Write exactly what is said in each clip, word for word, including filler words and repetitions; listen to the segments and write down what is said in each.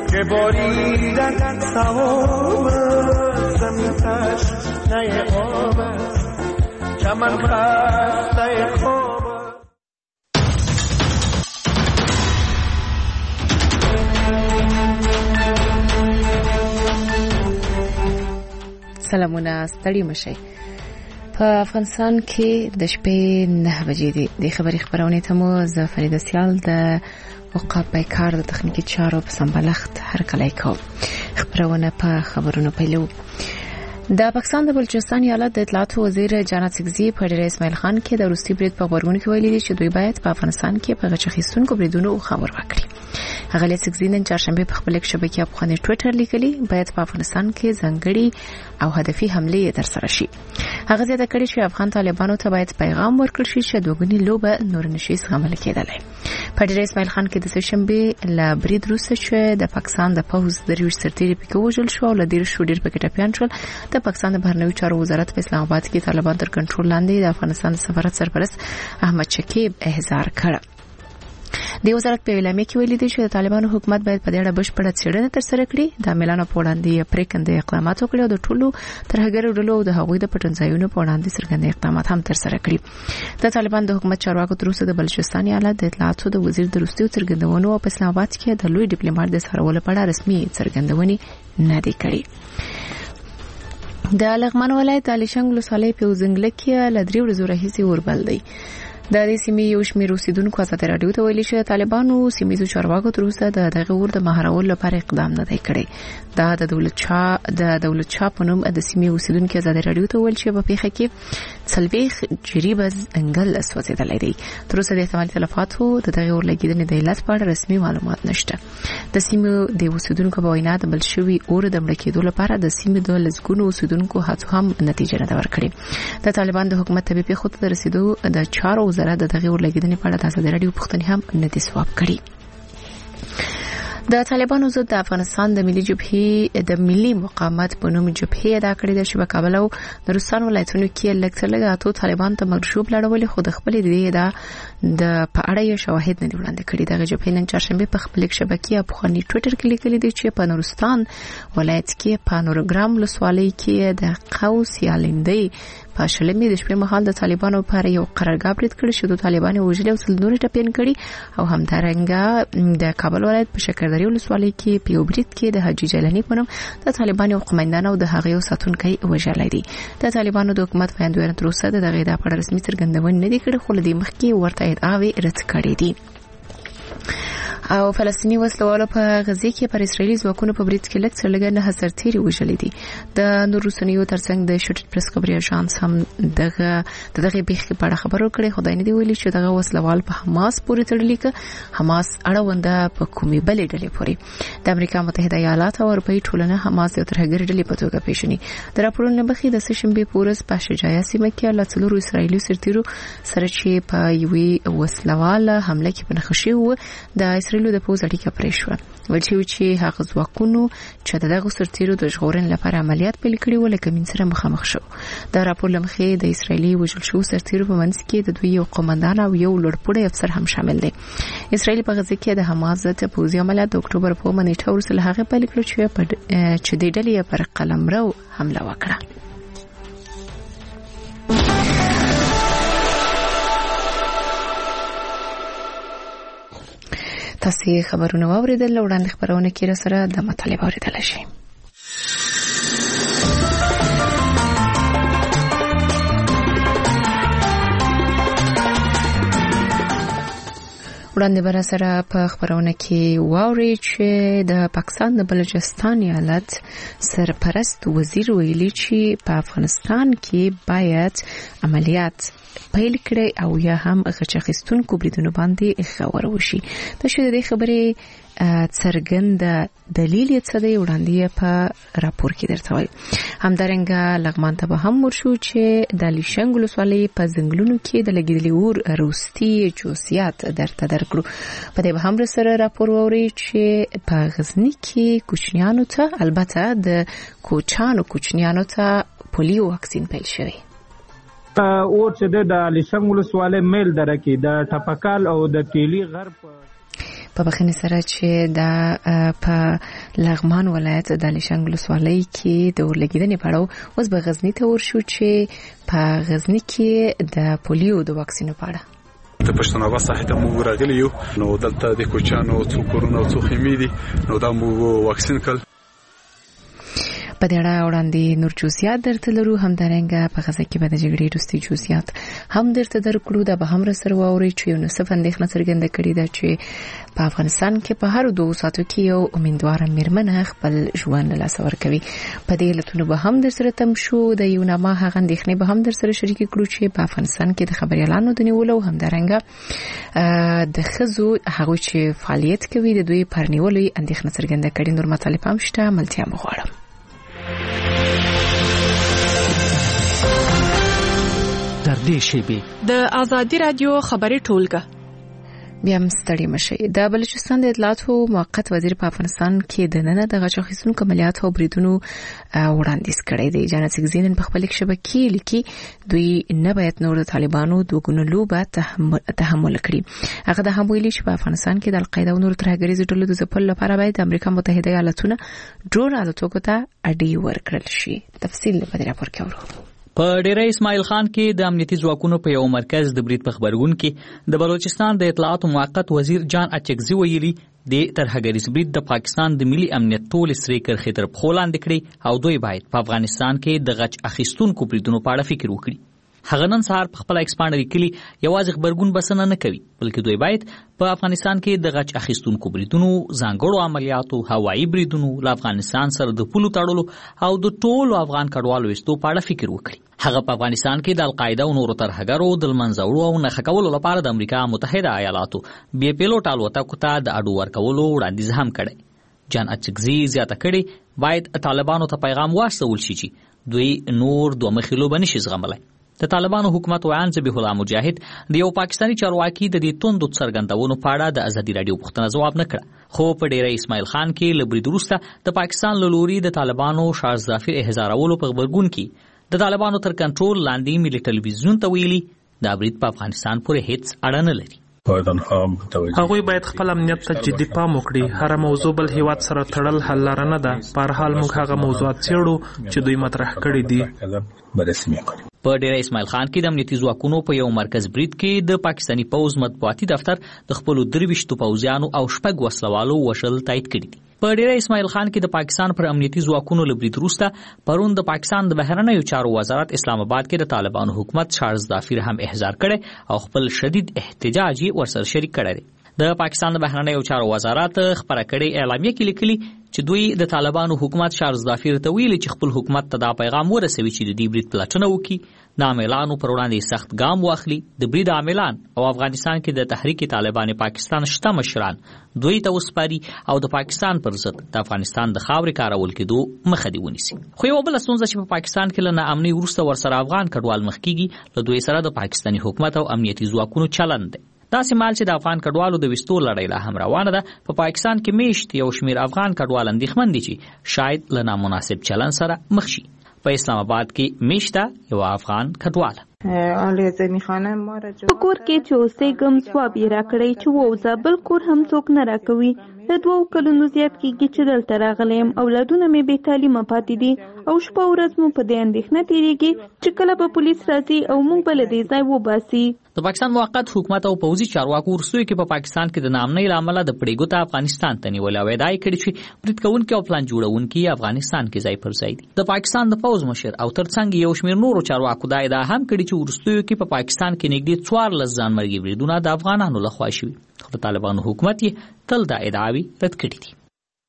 که بریدن سوام زمین تشنه آب است چمن خسته خواب. سلامونه ستړي مشي. په افغانستان کې د شپې نه بجې دي. د خبري خبرونه ته مو زه فریده سیال د وقاف بیکار د تخنیکی چارو په سمبلخت هر کله کو خبرونه په خبرونو پیلو. د پاکستان د بلوچستان ایالت د اطلاعات وزیر جانات سکزی په ډیر اسماعیل خان کې د روسي برید په خبرونه کې ویلي دي چې دوی باید په افغانستان کې په غچخیستونکو بریدونو خبر وکړي. هغه له سکزی نن چهارشنبه په خپل شبکې په خانه ټوئیټر لیکلي باید په افغانستان کې ځانګړي او هدفي حمله ترسره شي. هغه زیاته کړی چې افغان طالبانو ته باید پیغام ورکړل شي چې دوګنی لوبه نور نشي زغمل کېدلای. په ډیر اسماعیل خان کې د سشنبه له برید وروسته چې د پاکستان د پوز درویش سرتیري پکې وژل شو او له ډیر شو ډیر پکې ټپيان شول. د پاکستان د بهرنیو چارو وزارت په اسلام آباد کې طالبان تر کنټرول لاندې د افغانستان سفارت سرپرست احمد شکیب احضار کړ. د وزارت په اعلامیه کې ویلي دي چې د طالبانو حکومت باید په دې اړه بشپړه څېړنه ترسره کړي. د اعلان په وړاندې پریکنده اقدامات وکړي او د ټولو ترهګرو ډلو او د هغوی د پټنځایونو په وړاندې څرګند اقدامات هم ترسره کړي. د طالبان د حکومت چارواکو تر اوسه د بلوچستان ایالت د اطلاعاتو د وزیر د روسي څرګندونو او په اسلام آباد کې د لوی ډیپلوماټ د سرولو په اړه رسمي څرګندونې نه دي کړې. د لغمان ولایت د علیشنګ ولسوالۍ په وزنګله کې له درې ورځې راهیسې اوربل دی. د دې سیمې یو شمېر اوسیدونکو ازادي راډیو ته ویلي چې طالبانو سیمایي چارواکو تر اوسه د دغه ور د مهارولو لپاره اقدام نه دی کړی. دا د دولت چا د دولت چا په نوم د سیمې اوسیدونکو ازادي راډیو ته ویل چې په پیښه کې څلويخ جریبز انګل اسوځیدل دی. تر اوسه د احتمالي تلفاتو د دغه ور لګیدنې د علت په اړه رسمي معلومات نشته. د سیمې د اوسیدونکو په وینا د بلشوي اور د مړ کېدو لپاره د سیمې د لزګونو اوسیدونکو هڅو هم نتیجه نه ورکړي. د طالبان د حکومت تبعی په خود د رسیدو د چارو وزارت د دغه ور لګیدنې په اړه د ازادي راډیو پوښتنې هم نه دي ځواب کړي. د طالبانو ضد د افغانستان د ملي جبهې د ملي مقاومت په نوم جبهې ادا کړې ده چې په کابل او نورستان ولایتونو کې لکټلګه اتو طالبان ته مغشوب لړولې خو د خپل دی دا د په اړه یو شواهد نه دی وړاندې کړی. د جبهې نن چهارشنبه په خپل شبکې په خاني ټوئیټر کې لیکلي دي چې په نورستان ولایت کې په نورګرام ولسوالۍ کې د قوس یالندې په شلمې د شپې مهال د طالبانو پر یو قرارګاه برید کړی چې د طالبانو وژلې او سلنوري ټپین کړي او همدارنګه د کابل ولایت په شکردري ولسوالۍ کې په یو برید کې د حاجی جیلانی په نوم د طالبانو قومندان او د هغې ساتونکي وژل دي. د طالبانو د حکومت ویاندویان تر اوسه د دغه د په رسمي څرګندونې نه دي کړې خو له دې مخکې ورته ادعاوې رد کړې دي. او فلسطینی وسلوالو په غزه کې پر اسرایلی ځواکونو په برید کې لږ څه لږ نه سرتیري وژل دي. د نور روسنیو ترڅنګ د شوټ پریس خبري اژانس هم دغه دغه بیخ په اړه خبرو کړي. خدای نه دی ویلي چې دغه وسلوال په حماس پورې تړلي ک حماس اړونده په کومې بلې ډلې پورې. د امریکا متحده ایالات او اروپאי ټولنه حماس یو ترهګر ډلې په توګه پیژني. د راپورونو بخې د سشنبه پورس په شجاعي سیمه کې له څلورو اسرایلی سرتیرو سره چې په یوې وسلوال حمله کې پنځه وو د اسرایل د پوز اړیکه پرې شو. ولچې چې هغه ځواکونو چې دغه سرتیرو د ژغورن لپاره عملیات پیل کړي و لکه من سره مخامخ شو. د راپور لمخې د اسرایلی وژل شو سرتیرو په منځ کې د دوی یو قومندان او یو لوړپوړی افسر هم شامل دي. اسرایل په غزه کې د حماس ضد پوځي عملیات د اکتوبر په منېټه ورسره هغه پیل کړ چې په چې د ډلې پر قلمرو حمله وکړه. تاسو خبرونه واوریدل وړاندې خبرونه کې را سره د مطالبه اوریدل شي. وړاندې بر سره په خبرونه کې واوري چې د پاکستان د بلوچستان ایالت سرپرست وزیر ویلي چې په افغانستان کې باید عملیات پیل کړي او یا هم غچخیستونکو بریدونو باندې خبر وشي. د شې د خبرې څرګند دلیل یې څه دی وړاندې په راپور کې درته وایي. همدارنګه لغمان ته به هم ورشو چې د علیشنګ ولسوالۍ په ځنګلونو کې د لګیدلي اور روستي جزئیات درته درکړو. په دې به هم سره راپور ووري چې په غزنی کې کوچنیانو ته البته د کوچانو کوچنیانو ته پولیو واکسین پیل شوی. او چې د علیشنګ ولسوالۍ میل درکې د ټپکال او د کیلی غرب په بخښنې سره چې دا په لغمان ولایت د الیشنګ ولسوالۍ کې د اورلګیدنې په اړه اوس به غزنی ته ورشو چې په غزنی کې د پولیو د واکسینو په اړه د پښتونخوا ساحه ته موږ راغلي یو نو دلته د کوچانو څو کورونه څو خیمې دي نو دا موږ واکسین کړ. په دې اړه وړاندې نور جزئیات درته لرو، همدارنګه په غزه کې به د جګړې وروستي جزئیات هم درته درکړو. دا به هم را سره واوري چې یونیسف اندېښنه څرګنده کړې ده چې په افغانستان کې په هر دوه ساعتو کې یو امیندواره میرمن خپل ژوند له لاسه ورکوي. په دې علتونو به هم در سره تم شو. د یو نامه هغه اندېښنې به هم در سره شریکې کړو چې په افغانستان کې د خبريالانو د نیولو او همدارنګه د ښځو هغوی چې فعالیت کوي د دوی پر نیولو اندېښنه څرګنده کړې. نور مطالب هم شته، ملتیا مو غواړم. در دې شیبې د آزادي رادیو خبري ټولګه بیا هم ستړي مشي. د بلوچستان د اطلاعاتو موقت وزیر په افغانستان کې د نن د غچ اخیستونکو عملیاتو او بریدونو وړاندیز کړی دی. جانت سګزین په خپل شبکې لیکي دوی نه باید نور د طالبانو دوګونو لوبه تحمل کړي. هغه د هم ویلي چې په افغانستان کې د القاعده او نور ترهګریزو ډلو د ځپلو لپاره باید د امریکا متحده ایالاتونه ډرون الوتکو ته اډې ورکړل شي. تفصیل په دې راپور کې اورو. په ډیره اسماعیل خان کې د امنیتي ځواکونو په یو مرکز د برید په خبرګون کې د بلوچستان د اطلاعاتو موقت وزیر جان اچکزي ویلي د ترهګریز برید د پاکستان د ملي امنیت ټول سری کرخې تر پښو لاندې کړي او دوی باید په افغانستان کې د غچ اخیستونکو بریدونو په اړه فکر وکړي. هغه نن سهار په خپل ایکسپانډر لیکلي یوازې خبرګون بسنه نه کوي بلکې دوی باید په افغانستان کې د غچ اخیستونکو بریدونو، ځانګړو عملیاتو، هوایي بریدونو، له افغانستان سره د پولو تړلو او د ټولو افغان کډوالو ایستو په اړه فکر وکړي. هغه په افغانستان کې د القاعده او نورو ترهګرو د منځوړو او نښه کولو لپاره د امریکا متحده ایالاتو بې پیلوټ الوتکو ته د اډو ورکولو وړاندیز هم کړی. جان اچکزي زیاته کړي باید طالبانو ته پیغام واستول شي چې دوی نور دوه مخې لوبه نشي زغملی. د طالبانو حکومت ویان ذبیح الله مجاهد د یو پاکستاني چارواکي د دې توندو څرګندونو په اړه د ازادي رادیو پوښتنه ځواب نه کړه، خو په ډیره اسماعیل خان کې له برید وروسته د پاکستان له لوري د طالبانو شاه ظفر احزارولو په خبرګون کې د طالبانو تر کنټرول لاندې ملي ټلویزیون ته ویلي دا برید په افغانستان پورې هیڅ اړه نه لري. هغوی باید خپل امنیت ته جدي پام وکړي. هر موضوع بل هیواد سره تړل حل لاره نه ده. په هر حال موږ هغه موضوعات څېړو چې دوی مطرح کړي دي. په ډیره اسماعیل خان کې د امنیتي ځواکونو په یو مرکز برید کې د پاکستاني پوز مطبوعاتي دفتر د خپلو درویشتو پوځیانو او شپږ وسلوالو وژل تایید کړي دي. په ډیره اسماعیل خان کې د پاکستان پر امنیتي ځواکونو له برید وروسته پرون د پاکستان د بهرنیو چارو وزارت اسلام آباد کې د طالبانو حکومت چارلز ظفر هم احضار کړي او خپل شدید احتجاج یې ورسره شریک کړی دی. د پاکستان د بهرنیو چارو وزارت خبره کړې اعلامیه کې لیکلي چې دوی د طالبانو حکومت چارلز ظفر ته ویلي چې خپل حکومت ته دا پیغام ورسوي چې د دې برید پلټنه وکړي، د عاملانو پر وړاندې سخت ګام واخلي، د برید عاملان او افغانستان کې د تحریک طالبان پاکستان شته مشران دوی ته وسپاري او د پاکستان پر ضد د افغانستان د خاورې کارول کېدو مخه دی ونیسي. خو یو بل ستونزه چې په پاکستان کې له ناامنۍ وروسته ورسره افغان کډوال مخ کېږي له دوی سره د پاکستاني حکومت او امنیتي ځواکونو چلند دی. داسې مال چې د افغان کډوالو د وستو لړۍ لا هم روانه ده. په پا پاکستان کې میشت یو شمیر افغان کډوال اندېښمن دي چې شاید له نامناسب چلن سره مخ شي. په اسلام آباد کې میشته یو افغان کډوال په کور کې چې اوسېږم ځواب یې راکړی چې ووځه، بل کور هم څوک نه راکوي. له دوو کلونو زیات کېږي چې دلته راغلی یم. اولادونه مې بې تعلیمه پاتې دي او شپه ورځ مو په دې اندېښنه تېرېږي چې کله به پولیس راځي او موږ به له دې ځای وباسي. د پاکستان موقت حکومت او پوځي چارواکو وروستیو کې په پاکستان کې د ناامنۍ له امله د پړېګو ته افغانستان ته نیولې او ادعا یې کړې چې برید کوونکي او پلان جوړونکي افغانستان کې ځای پر ځای دي. د پاکستان د پوځ مشر او ترڅنګ یو شمېر نورو چارواکو دا ادعا هم کړې چې وروستیو کې په پاکستان کې نږدې څوارلس ځانمرګي بریدونه د افغانانو لخوا شوي، خو د طالبانو حکومت یې تل دا ادعاوې رد کړې دي.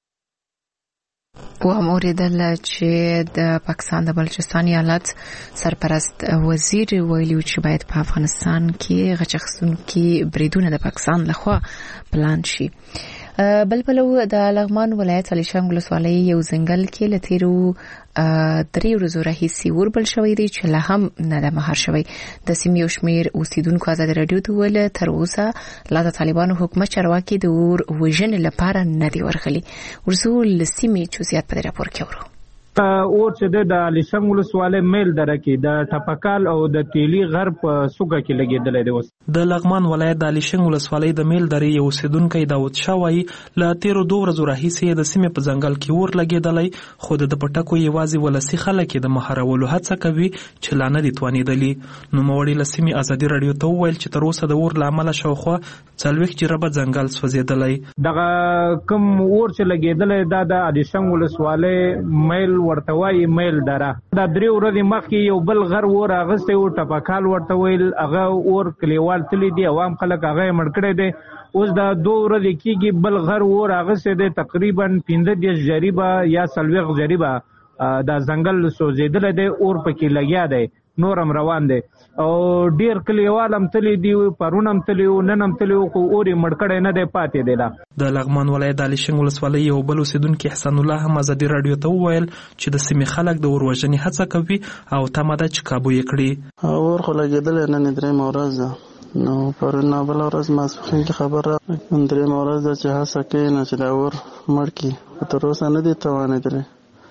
واوریدل چې د پاکستان د بلوچستان ایالت سرپرست وزیر ویلي چې باید په افغانستان کې غچ اخیستونکي بریدونه د پاکستان لخوا پلان شي. بل پلو د لغمان ولایت الیشنګ ولسوالۍ یو ځنګل کې له تیرو درې ورځو راهیسې وربل شوی دی چې لا هم نه ده مهار شوی. د سیمې یو شمېر اوسیدونکو ازادي راډیو ته ویل تر اوسه لا د طالبانو حکومت چارواکي د اور وژنې لپاره نه دي ورغلي. ورسول سیمې جزئیات په راپور کې ورو. اور چې د الیشنګ ولسوالۍ میل دره کې د ټپکال او د تیلی غر په سوګه کې لګېدلی دی. اوس د لغمان ولایت د الیشنګ ولسوالۍ د میل درې یو اوسېدونکی داود شاه وایي له تېرو دوه ورځو راهیسې د سیمې په ځنګل کې اور لګېدلی، خو د پټکو یوازې ولسي خلک یې د مهارولو هڅه کوي چې لا نه دي توانېدلي. نوموړي له سیمې ازادي راډیو ته وویل چې تر اوسه د اور له امله شاوخوا څلوېښت جربه ځنګل سوځېدلی. دغه کوم اور چې لګېدلی دا د الیشنګ ولسوالۍ میل ورته وایي میل دره. دا درې ورځې مخکې یو بل غر اور اغستی و، ټپکال ورته ویل، هغه اور کلیوال تللی دي، عوام خلک هغه یې مړ کړی دی. اوس دا دوه ورځې کېږي بل غر اور اغستی دی، تقریبا پنځه دېرش جریبه یا څلوېښت جریبه دا ځنګل سوځېدلی دی، اور پکې لګیا دی، نور هم روان دی او ډیر کلیوال هم تللی دي، پرون هم تللی و، نن هم تللی و، خو اور یې مړ کړی نه دی پاتې دی. لا د لغمان ولایت د الیشنګ ولسوالۍ یو بل اوسېدونکي احسان الله هم ازادي راډیو ته وویل چې د سیمې خلک د اور وژنې هڅه کوي او تمه ده چې کابو یې کړي. اور خو لګېدلی نن درېیمه ورځ ده، نو پرون بله ورځ ماسپښین کې خبر راغی درېیمه ورځ ده چې هڅه کوي نو چې دا اور مړ کړي، خو تر اوسه نه دي توانېدلی.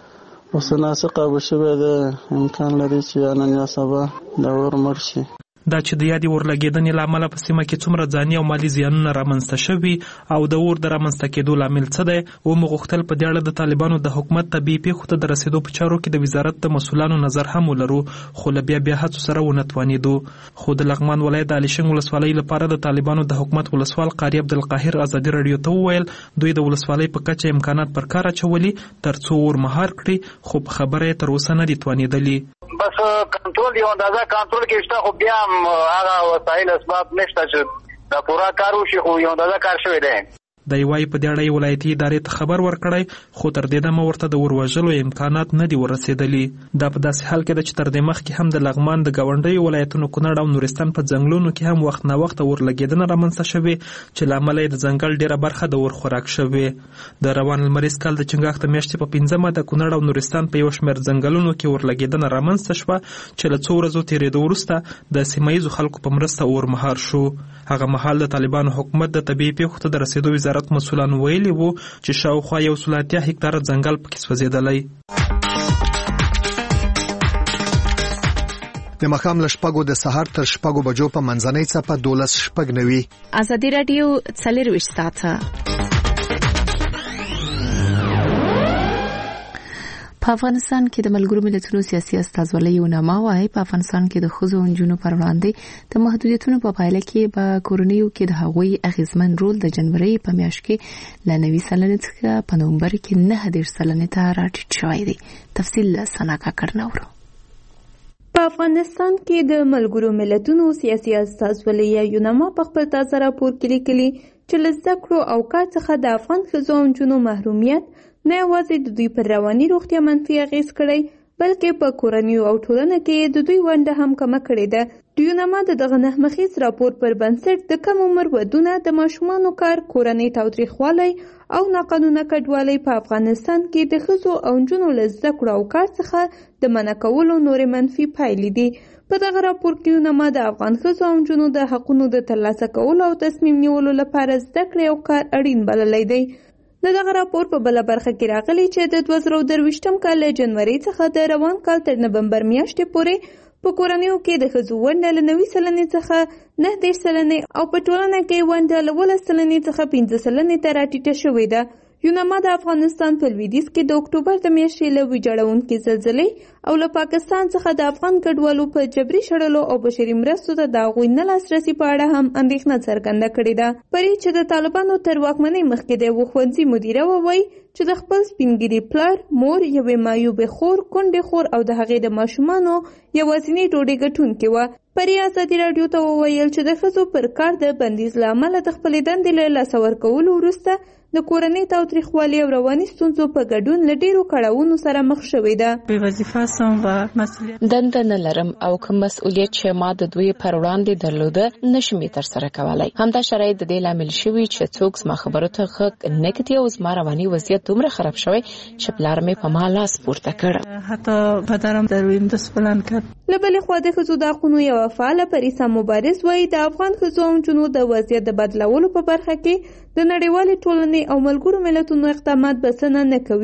اوس ناسه قابو شوی دی، امکان لري چې یا نن یا سبا دا اور مړ شي. دا چې د یادې اور لګېدنې له امله په سیمه کې څومره ځاني او مالي زیانونه رامنځته شوي او د اور د رامنځته کېدو لامل څه دی، ومو غوښتل په دې اړه د طالبانو د حکومت طبیعي پیښو ته د رسېدو په چارو کې د وزارت د مسؤلانو نظر هم ولرو، خو له بیا بیا هڅو سره ونه توانېدو. خو د لغمان ولایت د الیشنګ ولسوالۍ لپاره د طالبانو د حکومت ولسوال قاري عبدالقاهر ازادي راډیو ته وویل دوی د ولسوالۍ په کچه امکانات پر کار اچولي تر څو اور مهار کړي، خو په خبره یې تر اوسه نه دي توانېدلي. بس کنټرول یو اندازه کنټرول کې شته، خو بیا هم هغه وسایل اسباب نشته چې دا پوره کار وشي، خو یو اندازه کار شوی دی. د یوای په دې اړه یې ولایتي ادارې ته خبر ورکړی، خو تر دې دمه ورته د اور وژلو امکانات نه دي ورسېدلي. دا په داسې حال کې ده چې تر دې مخکې هم د لغمان د ګاونډیو ولایتونو کونړ او نورستان په ځنګلونو کې هم وخت نه وخت اور لګېدنه رامنځته شوې چې له امله یې د ځنګل ډېره برخه د اور خوراک شوې. د روان لمریز کال د چنګاښ د میاشتې په پنځمه د کونړ او نورستان په یو شمېر ځنګلونو کې اور لګېدنه رامنځته شوه چې له څو ورځو تېرېدو وروسته د سیمه ییزو خلکو په مرسته اور مهار شو. هغه مهال د طالبانو حکومت د طبیعي پیښو ته د رسېدو وزارت مسؤلانو ویلي وو چې شاوخوا یو سل اتیا هکتاره ځنګل پکې سوځېدلی. د ماښام له شپږو د سهار تر شپږو بجو په منځنۍ څپه دولس شپږ نوي. ازادي راډیو څلېرویشت ساعته په افغانستان کې د ملګرو ملتونو سیاسي استازولۍ ونما وايي په افغانستان کې د ښځو او نجونو پر وړاندې د محدودیتونو په پایله کې په کورنیو کې د هغوی اغیزمن رول د جنوري په میاشت کې له نوي سلنې څخه په نومبر کې نه دېرش سلنې ته راټیټ شوی دی. تفصیل له ثنا کاکړ نورو. په افغانستان کې د ملګرو ملتونو سیاسي استازولۍ یا یونما په خپل تازه راپور کې لیکلي چې له زده کړو او کار څخه د افغان ښځو او نجونو محرومیت نه یوازې د دوی پر رواني روغتیا منفي اغېز کړی، بلکې په کورنیو او ټولنه کې د دوی ونډه هم کمه کړې ده. د یونما د دغه نهمخیز راپور پر بنسټ د کم عمر ودونه، د ماشومانو کار، کورنۍ تاوتریخوالی او ناقانونه کډوالۍ په افغانستان کې د ښځو او نجونو له زده کړو او کار څخه د منع کولو نورې منفي پایلې دي. په دغه راپور کې یونما د افغان ښځو او نجونو د حقونو د ترلاسه کولو او تصمیم نیولو لپاره زده کړې او کار اړین بللی دی. د دغه راپور په بله برخه کې راغلی چې د دوه زره درویشتم کال له جنوري څخه د روان کال تر نومبر میاشتې پورې په کورنیو کې د ښځو ونډه له نوي سلنې څخه نه دېرش سلنې او په ټولنه کې ونډه له اوولس سلنې څخه پنځه سلنې ته راټیټه شوې ده. یونما د افغانستان په لویدیځ کې د اکتوبر د میاشتې له ویجاړونکې زلزلې او له پاکستان څخه د افغان کډوالو په جبري شړلو او بشري مرستو ته د هغوی نه لاسرسي په اړه هم اندېښنه څرګنده کړې ده. پرې چې د طالبانو تر واکمنۍ مخکې د یوه ښوونځي مدیره ووایي چې د خپل سپینګیري پلار، مور، یوې معیوبې خور، کونډې خور او د هغې د ماشومانو یوازینۍ ډوډۍ ګټونکې وه. پرې ازادي راډیو ته وویل چې د ښځو پر کار د بندیز له امله د خپلې دندې له لاسه ورکولو وروسته د کورنۍ تاوتریخوالي او رواني ستونزو په ګډون له ډېرو کړاوونو سره مخ شوې ده. بې وظیفه سم و، مسؤلیت دنده نه لرم او کوم مسؤلیت چې ما د دوی پر وړاندې درلوده نشم یې ترسره کولی. همدا شرایط د دې لامل شوي چې څوک زما خبرو ته غوږ نه ږدي او زما رواني وضعیت دومره خراب شوی چې پلار مې په ما لاس پورته کړ. حتی پدرم در ویم دست بلند کرد. له بلې خوا د ښځو د حقونو یوه فعاله پریسا مبارز وایي د افغان ښځو او نجونو د وضعیت د بدلولو په برخه کې د نړیوالې ټولنې او ملګرو ملتونو اقدامات بسنه نه کوي.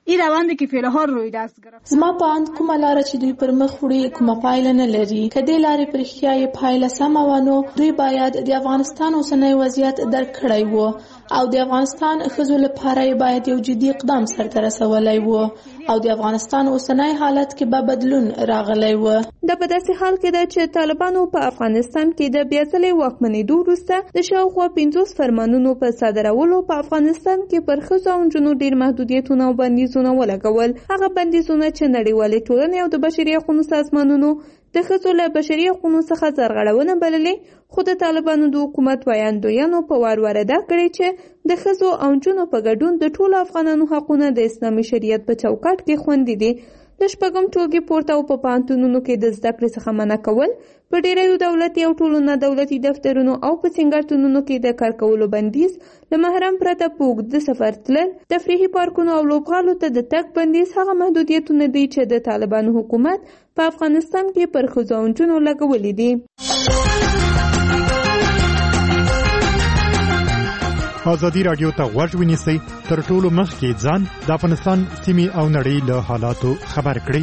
این روند که فعلها روی دست گرفت. زما په اند کومه لاره چې دوی پر مخ وړي کومه پایله نه لري. که دې لارې په رښتیا یې پایله سمه وه نو دوی باید د افغانستان اوسنی وضعیت درک کړی و او د افغانستان ښځو لپاره باید یو جدي اقدام سرته رسولی و او د افغانستان اوسنی حالت کې به بدلون راغلی و. دا په داسې حال کې ده چې طالبانو په افغانستان کې د بیا ځلې واکمنېدو وروسته د شاوخوا پنځوس فرمانونو په صادرولو په افغانستان کې پر ښځو او نجونو ډېر محدودیتونه او بندیزونه ولګول. هغه بندیزونه چې نړیوالې ټولنې او د بشري حقوقو سازمانونو د ښځو له بشري حقوقو څخه سرغړونه بللې، خو د طالبانو د حکومت ویاندویانو په وار وارده کړې چې د ښځو او نجونو په ګډون د ټولو افغانانو حقونه د اسلامي شریعت په چوکاټ کې خوندي دي. د شپږم ټولګي پورته او په پوهنتونونو کې د زده کړې څخه منع کول، په ډېریو دولتي او ټولو نه دولتي دفترونو او په سینګارتونونو کې د کار کولو بندیز، له محرم پرته په اوږده سفر تلل، تفریحي پارکونو او لوبغالو ته د تګ بندیز هغه محدودیتونه دي چې د طالبانو حکومت په افغانستان کې پر ښځو او نجونو لګولي دي. ازادي راډیو ته غوږ ونیسئ، تر ټولو مخکې ځان د افغانستان سیمې او نړۍ له حالاتو خبر کړئ.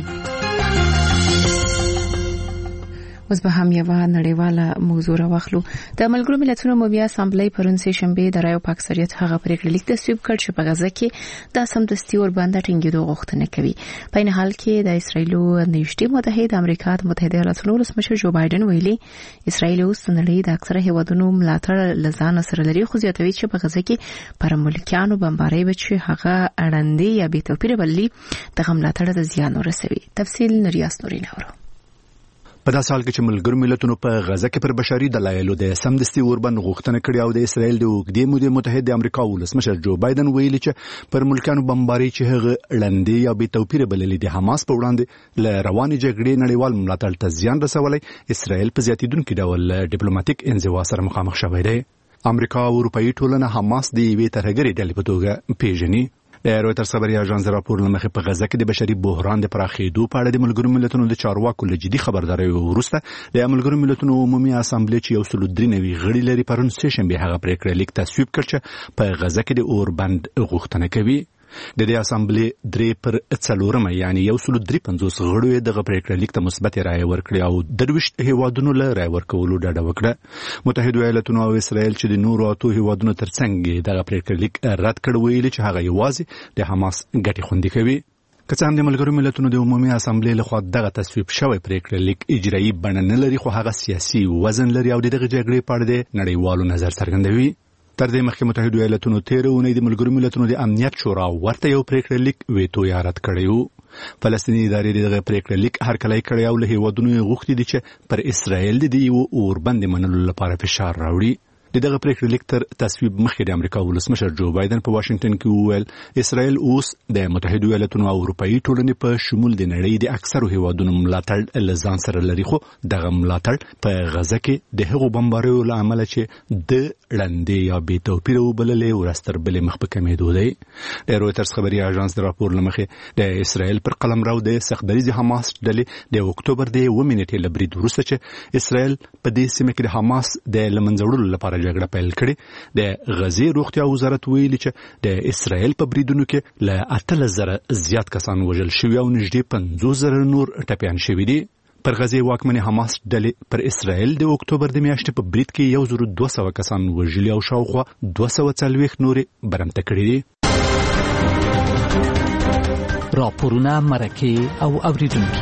اوس به هم یوه نړیواله موضوع راواخلو. د ملګرو ملتونو عمومي اسامبلۍ پرون سه شنبه د رایو په اکثریت هغه پریکړه لیک تصویب کړ چې په غزه کې د سمدستي اوربند ټینګېدو غوښتنه کوي. په این حال کې د اسرایل نږدې متحد امریکا د متحده ایالاتونو ولسمشر جو بایدن ویلي اسرایل اوس د نړۍ د اکثره هیوادونو ملاتړ له ځان سره لري، خو زیاتوي چې په غزه کې پر ملکیانو بمبارۍ به چې هغه اړندې یا بې توپیره بللي دغه ملاتړ د زیان ورسوي. تفصیل نریاس نوري لورو. په داسې حال کې چې ملګرو ملتونو په غزه کې پر بشري دلایلو د سمدستي اوربند غوښتنه کړې او د اسرایل د اوږدې مودې متحد امریکا ولسمشر جو بایدن ویلي چې پر ملکانو بمبارۍ چې هغه اړندې یا بې توپیره بللې د حماس په وړاندې له روانې جګړې نړیوال ملاتړ ته زیان رسولی، اسرایل په زیاتېدونکي ډول ډیپلوماټیک انزوا سره مخامخ شوی دی. امریکا او اروپایي ټولنه حماس د یوې ترهګرې ډلې په توګه پیژني. د رویټرز خبري اژانس راپور لمخې په غزه کې د بشري بحران د پراخېدو په اړه د ملګرو ملتونو د چارواکو له جدي خبرداري وروسته د ملګرو ملتونو عمومي اسامبلې چې یو سل درې نوي غړي لري پرون سه شنبه هغه پریکړه لیک تصویب کړ چې په غزه کې د اوربند غوښتنه کوي. د دې اسامبلې درې پر څلورمه یعنی یو سل درې پنځوس غړو دغه پریکړه لیک ته مثبت رائے ورکړه او درويشت هیوادونو له رائے ورکولو ډډه وکړه. متحده ایالاتونو او اسرائیل چې د نورو اتو هیوادونو ترڅنګ دغه پریکړه لیک رد کړ، ویلي چې هغه یوازې د حماس ګټې خوندي کوي. که څه هم د ملګرو ملتونو د عمومي اسامبلې لخوا دغه تصویب شوی پریکړه لیک اجرایي بڼه نه لري، خو هغه سیاسي وزن لري او دغه جګړې په اړه د نړیوالو نظر څرګندوي. تر دې مخکې متحده ایالاتونو تیر اونۍ د ملګرو ملتونو د امنیت شورا ورته یو پریکړه لیک ویتو یې رد کړی و. فلسطیني ادارې دغه پریکړه لیک هرکلی کړی او له هیوادونو یې غوښتي دي چې پر اسرائیل د دې یو اوربند منلو لپاره فشار راوړي. د دغه پریکړې لیک تر تصویب مخکې د امریکا ولسمشر جو بایدن په واشنگټن کې وویل اسرائیل اوس د متحده ایالاتونو او اروپایي ټولنې په شمول د نړۍ د اکثرو هیوادونو ملاتړ له ځان سره لري، خو دغه ملاتړ په غزه کې د هغو بمباریو له امله چې د ړندې یا بې توپیره وبللې ورځ تر بلې مخ په کمېدو دی. د رویټرز خبري اژانس د راپور له مخې د اسرائیل پر قلمرو د سختدریځې حماس ډلې د اکتوبر د یوې منټې له برید وروسته چې اسرائیل په دې سیمه کې د حماس د له منځه وړلو لپاره جګړه پیل کړې، د غزې روغتیا وزارت ویلي چې د اسرائیل په بریدونو کې له اتلس زره زیات کسان وژل شوي او نږدې پنځوس زره نور ټپیان شوي دي. پر غزې واکمنې حماس ډلې پر اسرائیل د اکتوبر د میاشتې په برید کې یو زر دوه سوه کسان وژلي او شاوخوا دوه سوه څلوېښت نورې برمته کړي دي. راپورونه، مرکې او اوریدونکي.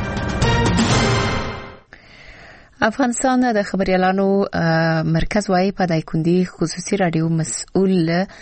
افغانستان د خبريالانو مرکز وايي په دایکندي خصوصي رادیو مسؤل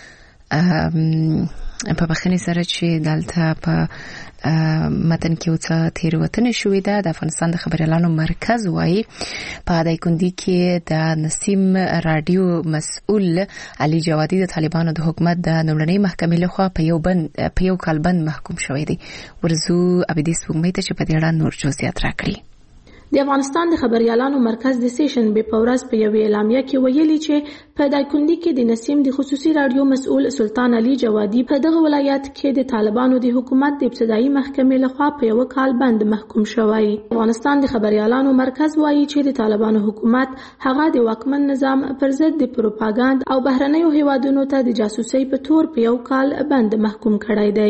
په بخښنې سره چې دلته په متن کې اوڅه تیروتنه شوې ده. د افغانستان د خبريالانو مرکز وايي په دایکندي کې د نسیم رادیو مسؤل علي جوادي د طالبانو د حکومت د نړۍ محکمې لخوا په یو بند په یو کال بند محکوم شوی دی. ورزو ابدي سپوږمۍ ته چې په دې اړه نور جزئیات راکړي. د افغانستان د خبريالانو مرکز د سیشن به پورز په یو اعلامیه کې ویلي چې په دایکندي کې د نسیم د خصوصي رادیو مسؤل سلطان علي جوادي په دغه ولایت کې د طالبانو د حکومت د ابتدایي محکمې لخوا په یو کال بند محکوم شوی. افغانستان د خبريالانو مرکز وایي چې د طالبانو حکومت هغه د واکمن نظام پر ضد د پروپاګاندا او بهرنیو هیوادونو ته د جاسوسۍ په تور په یو کال بند محکوم کړی دی.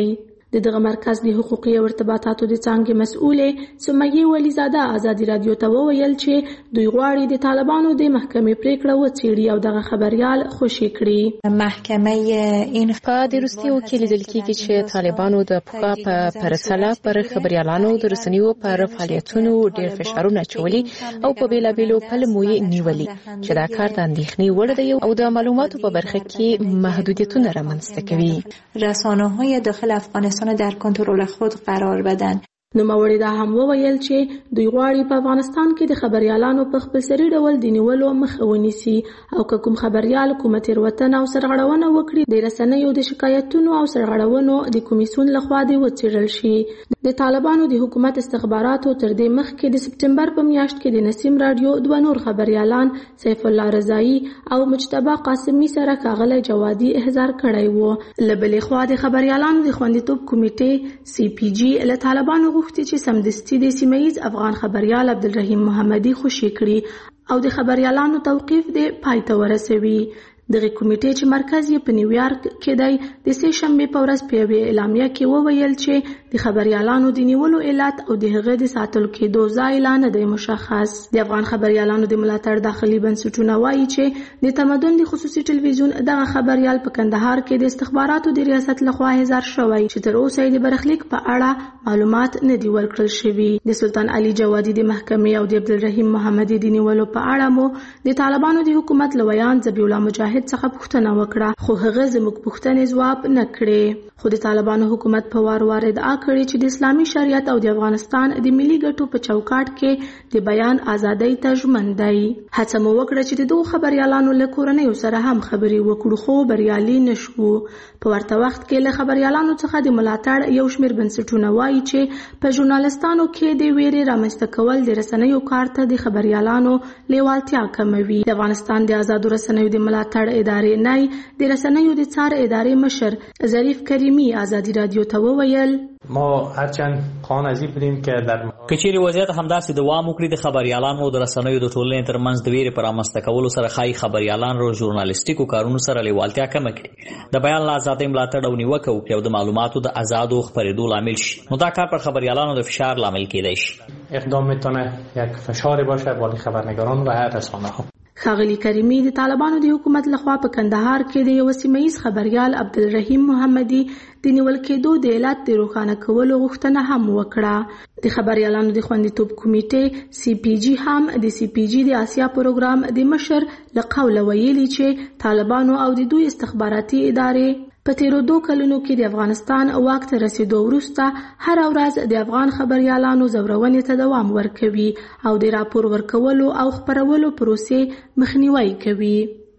د دغه مرکز د حقوقي او ارتباطاتو د څانګې مسؤلې سمیه ولیزاده ازادي رادیو ته وویل چې دوی غواړي د طالبانو د محکمې پریکړه وڅېړي او دغه خبريال خوشي کړي. محکمه این په د روسي وکیل لیدل کېږي چې طالبانو د پخوا په پرسله پر خبريالانو د رسنیو پر فعالیتونو ډېر فشارونه اچولي او په بیلابیلو پلمو یې نیولي چې دا کار د اندېښنې وړ دی او د معلوماتو په برخه کې محدودیتونه رامنځته کوي. رسانه‌های داخل افغانستان در کنترل خود قرار بدن. نوموړي دا هم وویل چې دوی غواړي په افغانستان کې د خبريالانو په خپلسري ډول د نیولو مخه ونیسي او که کوم خبريال کومه تېروتنه او سرغړونه وکړي د رسنیو د شکایتونو او سرغړونو د کمیسیون لخوا د وڅېړل شي. د طالبانو د حکومت استخباراتو تر دې مخکې د سپټمبر په میاشت کې د نسیم رادیو دوه نور خبريالان سیف الله رضایی او مجتبی قاسمی سره ښاغلی جوادي احضار کړی و. له بلې خوا د خبريالانو د خوندیتوب کمیټې سی پی جی له طالبانو غوښتي چې سمدستي د سیمه‌ییز افغان خبريال عبدالرحیم محمدي خوشي کړي او د خبريالانو توقیف د پای ته ورسوي. دغه کمیټې چې مرکز یې په نیویارک کې دی د سه شنبه په ورځ په یوه اعلامیه کې وویل چې د خبريالانو د نیولو علت او د هغه د ساتلو کېدو ځای لا نه دی مشخص. د افغان خبريالانو د ملاتړ داخلي بنسټونه وایي چې د تمدن د خصوصي ټلویزیون دغه خبريال په کندهار کې د استخباراتو د ریاست لخوا احضار شوی چې تر اوسه د برخلیک په اړه معلومات نه دی ورکړل شوي. د سلطان علي جوادي د محکمې او د عبدالرحیم محمدي د نیولو په اړه مو د طالبانو د حکومت لویان ذبیح الله مجاهد څخه پوښتنه وکړه خو هغه زموږ پوښتنې ځواب نه کړې. خو د طالبانو حکومت په وار وار ادعا کړې چې د اسلامي شریعت او د افغانستان د ملي ګټو په چوکاټ کې د بیان ازادۍ ته ژمن دی. هڅه مو وکړه چې د دوه خبريالانو له کورنیو سره هم خبرې وکړو خو بریالي نشو. په ورته وخت کې له خبريالانو څخه د ملاتړ یو شمېر بنسټونه وایي چې په ژورنالستانو کې د ویرې رامنځته کول د رسنیو کار ته د خبريالانو لیوالتیا کموي. د افغانستان د آزادو رسنیو د ملاتړ ادارې نه د رسنیو د څار ادارې مشر ظریف کریمی آزادی رادیو ته وویل ما هرچند خواهان بودیم که در کچېری وضعیت همداسې دوام وکړي د خبريالانو او د رسنیو د ټولنې ترمنځ د ویرې پر رامنځته کولو سره ښایي خبريالان رو ژورنالیستیکو کارونو سره لیوالتیا کمه کړي د بیان له ازادۍ ملاتړ او نیوکه وکړي او د معلوماتو د ازادو خپرېدو لامل شي نو دا کار پر خبريالانو د فشار لامل کېدای شي. اقدام میتونه یک فشاری باشه بالای خبرنگاران و رسانه‌ها. ښاغلي کریمي د طالبانو د حکومت لخوا په کندهار کې د یو سیمه‌ییز خبريال عبدالرحیم محمدي د نیول کېدو د علت د روښانه کولو غوښتنه هم وکړه. د خبريالانو د خوندیتوب کمیټې سی پی جی هم د سی پی جی د آسیا پروګرام د مشر له قوله ویلي چې طالبانو او د دوی استخباراتي ادارې په تیرو دوه کلونو کې د افغانستان واک ته رسیدو وروسته هر ورځ د افغان خبريالانو زورونې ته دوام ورکوي او د راپور ورکولو او خپرولو پروسې مخنیوي کوي.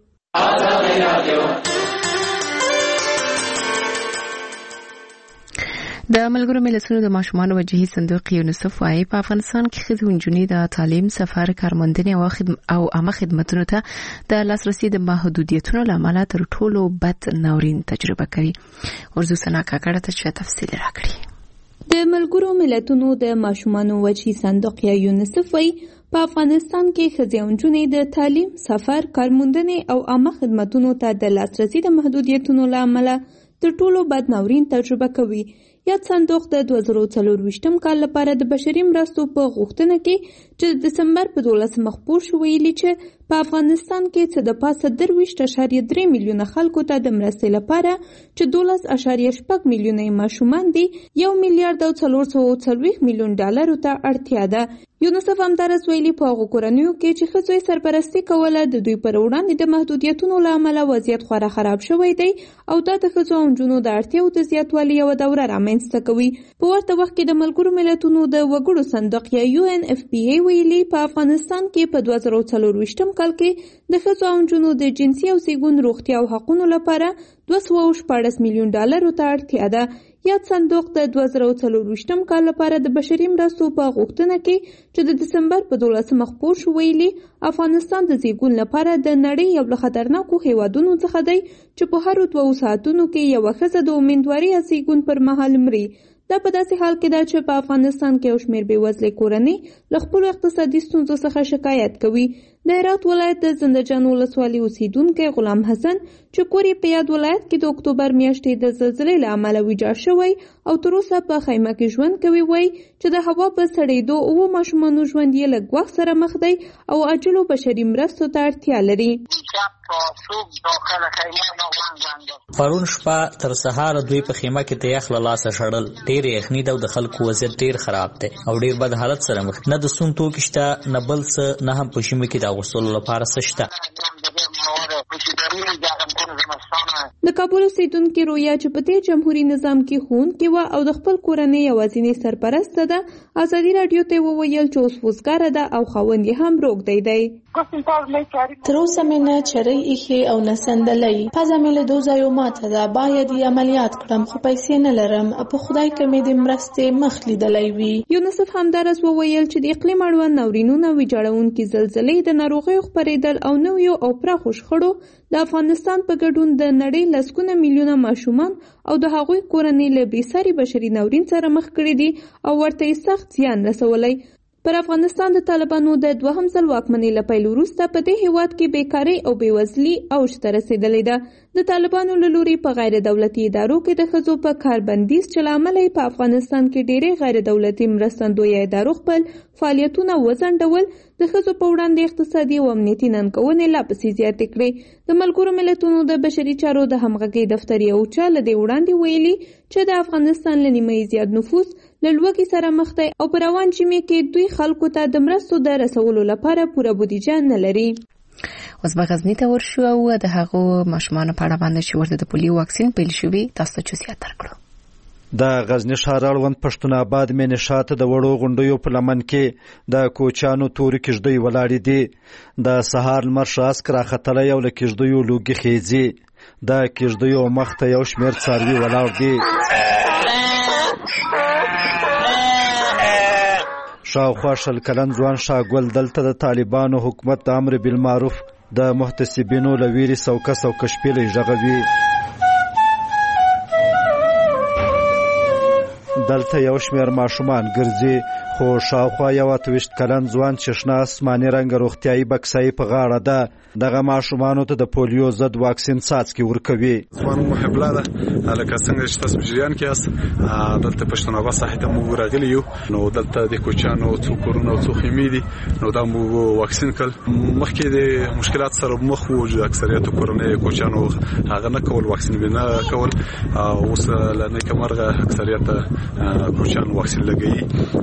د ملګرو ملتونو د ماشومانو وجهي صندوق یونیسف وايي په افغانستان کې ښځې او نجونې د تعلیم، سفر، کارموندنې او عامه خدماتو ته د لاسرسي د محدودیتونو له امله تر ټولو بد ناورین تجربه کوي. ورزو سنا کاکړه ته تفصیل راکړي. د ملګرو ملتونو د ماشومانو وجهي صندوق یا یونیسف وايي په افغانستان کې ښځې او نجونې د تعلیم، سفر، کارموندنې او عامه خدماتو ته د لاسرسي د محدودیتونو له امله تر ټولو بد ناورین تجربه کوي. یاد صندوق د دوه زره څلرویشتم کال لپاره د بشري مرستو په غوښتنه کې چې د دسمبر په دولسمه خپور شو ویلي چې په افغانستان کې څه د پاسه درویشت اعشاریه درې میلیونه خلکو ته د مرستې لپاره چې دولس اعشاریه شپږ میلیونه ماشومان دي یو میلیارډ او څلور سوه څلوېښت میلیون ډالرو ته اړتیا ده. یونیسف همدارس ویلي په هغو کورنیو کې چې ښځو یې سرپرستي کوله د دوی پر وړاندې د محدودیتونو له امله وضعیت خورا خراب شوی دی او دا د ښځو او نجونو د اړتیاوو د زیاتوالي یوه دوره رامنځته کوي. په ورته وخت کې د ملګرو ملتونو د وګړو صندوق یا یو ان اف پی ای ویلي په افغانستان کې په دوه زره څلرویشتم کال کې د ښځو او نجونو د جنسي او زیږون روغتیا او حقونو لپاره دوه سوه شپاړس میلیون ډالرو ته اړتیا ده. یاد صندوق د دوه زره څلرویشتم کال لپاره د بشري مرستو په غوښتنه کې چې د دسمبر په دولسمه خپور شو ویلي افغانستان د زیږون لپاره د نړۍ یو له خطرناکو هیوادونو څخه دی چې په هرو دوو ساعتونو کې یوه ښځه د امیندوارۍ یا زیږون پر مهال مري. دا په داسې حال کې ده چې په افغانستان کې یو شمېر بېوزلې کورنۍ له خپلو اقتصادي ستونزو څخه شکایت کوي. د هرات ولایت د زندهجان ولسوالۍ اوسیدونکی غلام حسن چې کور یې په یاد ولایت کې د اکتوبر میاشتې د زلزلې له امله ویجاړ شوی او تر اوسه په خیمه کې ژوند کوي وایي چې د هوا په سړېدو اووه ماشومانو ژوند یې له ګواښ سره مخ دی او عاجلو بشري مرستو ته اړتیا لري. پرون شپه تر سهار دوی په خیمه کې د یخ له لاسه شړل. ډېر یخني ده او د خلکو وضعیت ډېر خراب دی او ډېر بد حالت سره مخ. نه د سون توکي شته نه بل څه، نه هم په ژمي کې د اغوستلو لپاره څه شته. د کابل اوسیدونکې رویا چې په دې جمهوریت نظام کې ښوونکې وه او د خپل کورنۍ یوازینۍ سرپرسته ده، ازادي راډیو ته وویل چې اوس وزګاره ده او خاوند یې هم روږدی دی. تر اوسه مې نه چرۍ ایښې او نه صندلۍ. پزه مې له دوه ځایو ماته ده، باید یې عملیات کړم خو پیسې نه لرم. په خدای که مې د مرستې مخ لیدلی وي. یونسف همدارس وویل چې د اقلیم اړوند ناورینونه ویجاړونکي زلزلې، د ناروغیو خپرېدل او نویو او پراخو شخړو د افغانستان په ګډون د نړۍ لسګونه میلیونه ماشومان او د هغوی کورنۍ له بېساري بشري ناورین سره مخ کړي دي او ورته یې سخت زیان رسولی. پر افغانستان د طالبانو د دوهم ځل واکمنۍ له پیل وروسته په دې هیواد کې بیکارۍ او بېوزلي اوج ته رسېدلې ده. د طالبانو له لوري په غیر دولتي ادارو کې د ښځو په کار بندیز چې له امله په افغانستان کې ډېرې غیر دولتي مرستندویه ادارو خپل فعالیتونه وځنډول، د ښځو په وړاندې اقتصادي او امنیتي ننګونې لا پسې زیاتې کړې. د ملګرو ملتونو د بشري چارو د همغږۍ دفتر یو چا له دې وړاندې ویلي چې د افغانستان له نیمه زیات نفوس له لوږې سره مخ دی او په روان ژمي کې دوی خلکو ته د مرستو د رسولو لپاره پوره بودیجه نه لري. اوس به غزني ته ورشو او د هغو ماشومانو په اړه باندې چې ورته د پولیو واکسین پیل شوی تاسو ته چوسیات درکړو. د غزنی ښار اړوند پښتون آباد مینې شاته د وړو غونډیو په لمن کې د کوچانو تورې کېږدۍ ولاړې دي. د سهار لمر شاسک راختلی او له کېږدیو لوګي خیځي. د کېږدیو مخ ته یو شمېر څاروي ولاړ دي. شاوخوا شل کلن ځوان شاګل دلته د طالبانو حکومت د امر بالمعروف د محتسبینو له ویرې سوکه سوکه شپېلې غږوي. دلته یو شمېر ماشومان ګرځي خو شاوخوا یو اته ویشت کلن ځوان چې شنه اسماني رنګه روغتیایي بکسه په غاړه ده دغه ماشومانو ته د پولیو ضد واکسین څاڅکي ورکوي. زما نوم محب الله ده. لکه څنګه چې تاسو په جریان کې یاست، دلته پښتون آباد ساحې ته موږ راغلي یو. نو دلته د کوچانو څو کورونه او څو خیمې دي، نو دا موږ واکسین کړل. مخکې د مشکلات سره مخ وو، اکثریت کورنۍ کوچانو هغه نه کول، واکسین نه کول. اوس له نیکمرغه اکثریت کوچان واکسین لګوي.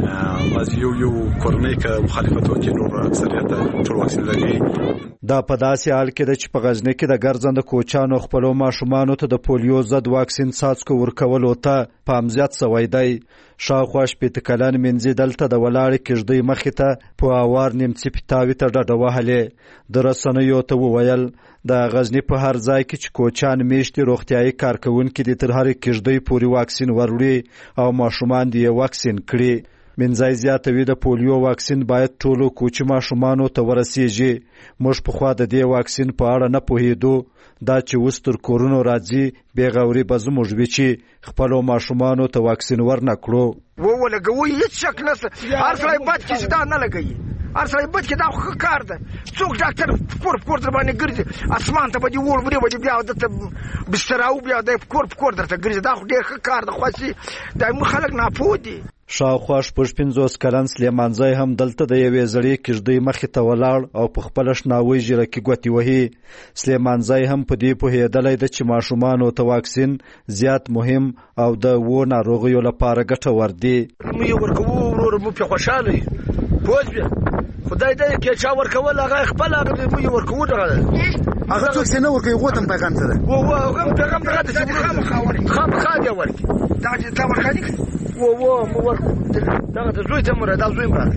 بعض یو یو کورنۍ که مخالفت وکړي، نور اکثریت ټول واکسین لګوي. دا په داسې حال کې ده چې په غزني کې د ګرځنده کوچانو خپلو ماشومانو ته د پولیو ضد واکسین څاڅکو ورکولو ته پام زیات شوی دی. شاوخوا شپېته کلن منځي دلته د ولاړې کېږدۍ مخې ته په اوار نیمڅي پیتاوي ته ډډه وهلې. د رسنیو ته وویل د غزني په هر ځای کې چې کوچان میشتي روغتیایي کارکوونکي دې تر هرې کېږدۍ پورې واکسین وروړي او ماشومان دې یې واکسین کړي. منځای زیاتوي د پولیو واکسین باید ټولو کوچي ماشومانو ته ورسیږي. موږ پخوا د دې واکسین په اړه نه پوهېدو، دا چې اوس تر کورونو راځي بې غوري به زموږ وي چې خپلو ماشومانو ته واکسین ورنه کړو. ولګوي هېڅ شک نشته. هر سړی بد کې چې دا نه لګوي، هر سړی بد کې دا خو ښه کار ده. څوک ډاکټر کور په کور در باندې ګرځي، اسمان ته به دې وړ وړې به دې بیا درته بستره او بیا د کور په کور درته ګرځي. دا خو ډېر ښه کار ده، خو هسې دا موږ خلک ناپوه دي. شاوخوا شپږ پنځوس کلن سلیمانزی هم دلته د یوې زړې کېږدۍ مخې ته ولاړ او په خپله شناوۍ ژیره کې ګوتې وهي. سلیمانزی هم په دې پوهېدلی ده چې ماشومانو ته واکسین زیات مهم او د وو ناروغیو لپاره ګټور دی. موږ یې ورکوو وروره، موږ پرې خوشحاله یو. پوه شوې؟ خدای دی که چا ورکول هغه خپل هغه موږ یې ورکوو. دغه هغه څوک چې نه ورکوي هغو ته هم پیغام څه ده؟ هغه هم پیغام دغه ده چې خامخا دې ورکړي. دغه چې تا ورکړي و و مو ورکو دغه د زوی ته مو دا زوی مراله.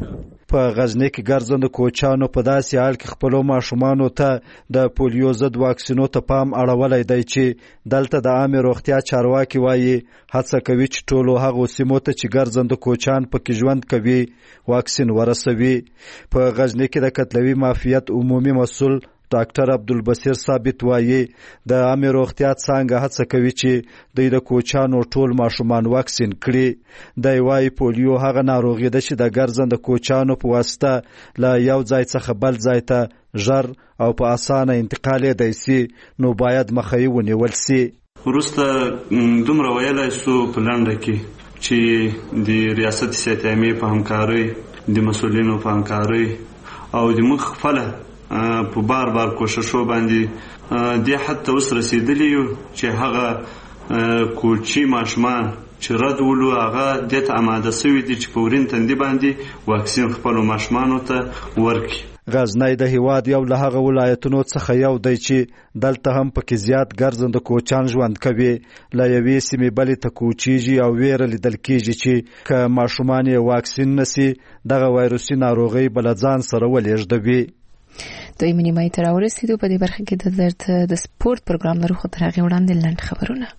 په غزني کې ګرځنده کوچانو په داسې حال کې خپلو ماشومانو ته د پولیو ضد واکسینو ته پام اړولی دی چې دلته د عامې روغتیا چارواکي وایي هڅه کوي چې ټولو هغو سیمو ته چې ګرځنده کوچان پکې ژوند کوي واکسین ورسوي. په غزني کې د کتلوي معافیت عمومي مسؤل ډاکټر عبدالبصیر ثابت وایي د عامې روغتیا څانګه هڅه کوي چې دوی د کوچانو ټول ماشومان واکسین کړي. دی وایي پولیو هغه ناروغي ده چې د ګرځنده کوچانو په واسطه له یو ځای څخه بل ځای ته ژر او په اسانه انتقالېدی سي، نو باید مخه یې ونیول سي. وروسته دومره ویلی سو په لنډه کې چې د ریاست سیاحت عامې په همکارۍ د مسؤلینو په همکارۍ او د موږ خپله په بار بار کوششو باندې دې حد ته اوس رسېدلي یو چې هغه کوچي ماشومان چې رد ولو هغه دې ته اماده سوي دي چې په ورین تندي باندې واکسین خپلو ماشومانو ته ورکړي. غزنی د هیواد یو له هغه ولایتونو څخه یو دی چې دلته هم پکې زیات ګرځنده کوچان ژوند کوي. له یوې سیمې بلې ته کوچیږي او ویره لیدل کېږي چې که ماشومان یې واکسین نسي دغه وایروسي ناروغۍ به له ځان سره ولېږدوي. دوی نیمایي ته راورسېدو. په دې برخه کې د درته د سپورت پروګرام لرو، خو تر هغې وړاندې لنډ خبرونه.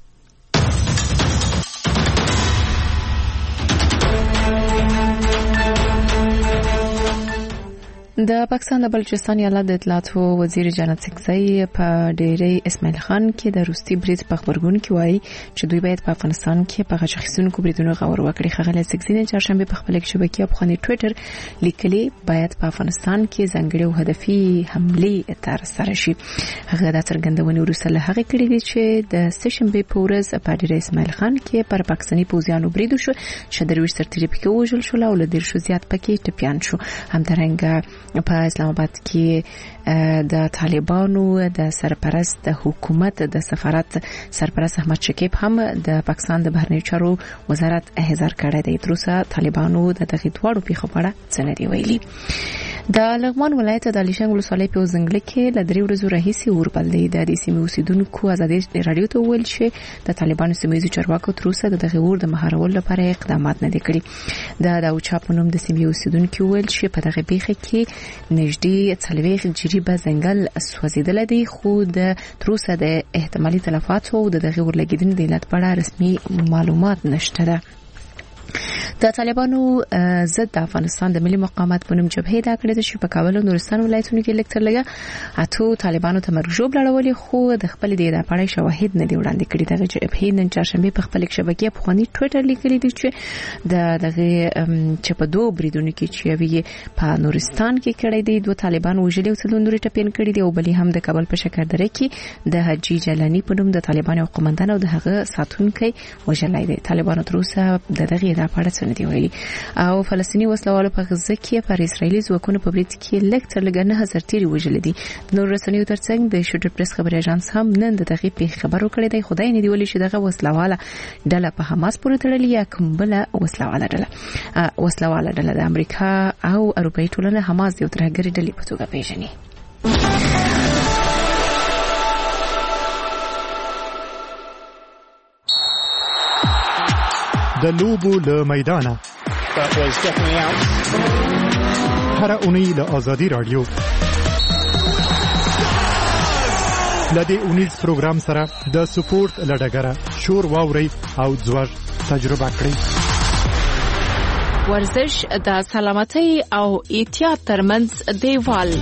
د پاکستان د بلوچستان ایالت د اطلاعاتو وزیر جنت سکزی په ډیری اسماعیل خان کې د روسي برید په خبرګون کې وایي چې دوی باید په افغانستان کې په غچ اخیستونکو بریدونو غور وکړي. ښاغلی سکزي نن چهارشنبه په خپل شبکې افغاني ټویټر لیکلي باید په افغانستان کې ځانګړي او هدفي حملې ترسره شي. هغه د څرګندونې وروسته له هغې کړي دي چې د سهشنبې په ورځ په ډیری اسماعیل خان کې پر پاکستاني پوځیانو برید وشو چې درویش سرتیري پکې ووژل شول او له دېرشو زیات پکې ټپیان شو. همدارنګه په اسلام آباد کې د طالبانو د سرپرست د حکومت د سفارت سرپرست احمد شکیب هم د پاکستان د بهرنیو چارو وزارت احضار کړی دی. تر اوسه طالبانو د دغې دواړو پیښو په اړه څه نه دي ویلي. د لغمان ولایت د الیشنګ ولسوالۍ په ځنګل کې له درې ورځو راهیسې اور بل دی. د دې سیمې اوسیدونکو ازادي راډیو ته وویل چې د طالبانو سیمه ییزو چارواکو تر اوسه د دغې اور د مهارولو لپاره اقدامات نه دي کړي. د داوچا په نوم د سیمې اوسیدونکو وویل چې په دغه پیښه کې نږدې څلوېښت جریبه ځنګل سوځېدلی دی، خو د تر اوسه د احتمالي تلفاتو او د دغې اورلګېدنې د علت په اړه رسمي معلومات نشته ده. د طالبانو ضد د افغانستان د ملي مقاومت په نوم جبهې ادعا کړې ده چې په کابل او نورستان ولایتونو کې لږ تر لږه اتو طالبانو ته مرګ ژوبل اړولي، خو د خپل د ادعا په اړه شواهد نه دي وړاندې کړي. دغه جبهې نن چهارشنبه په خپل شبکې افغاني ټویټر لیکلي دي چې د دغه چې په دوه بریدونو کې چې یوې په نورستان کې کړی دی دوه طالبان وژلي او څلور نورې ټپیان کړي دي او بلې هم د کابل په شکردره کې د حاجي جلانی په نوم د طالبانو قومندان او د هغه ساتونکی وژلی دی. طالبانو تر اوسه د دغه ادعا په اړه څه نه دي ویلي. او فلسطیني وسلوالو په غزه کې پر اسرایلی ځواکونو په برید کې لږ تر لږه نه هزار تیری وژل دي. د نور رسنیو ترڅنګ د شوټر پریس خبري اژانس هم نن د دغه پیښې خبر ورکړی دی. خدای نه دی ویلي چې دغه وسلواله ډله په حماس پورې تړلې یا کوم بل وسلواله ډله وسلواله ډله د امریکا او اروپאי ټولنه حماس د یو ترهګرې ډلې په توګه پیژني. د لوبو له میدانه هر اونۍ له آزادي رادیو لدې اونیز پروګرام سره د سپورت لډګره شور واوري او ځوړ تجربه کړئ. ورزش د سلامتۍ او احتیاط ترمنځ دیوال.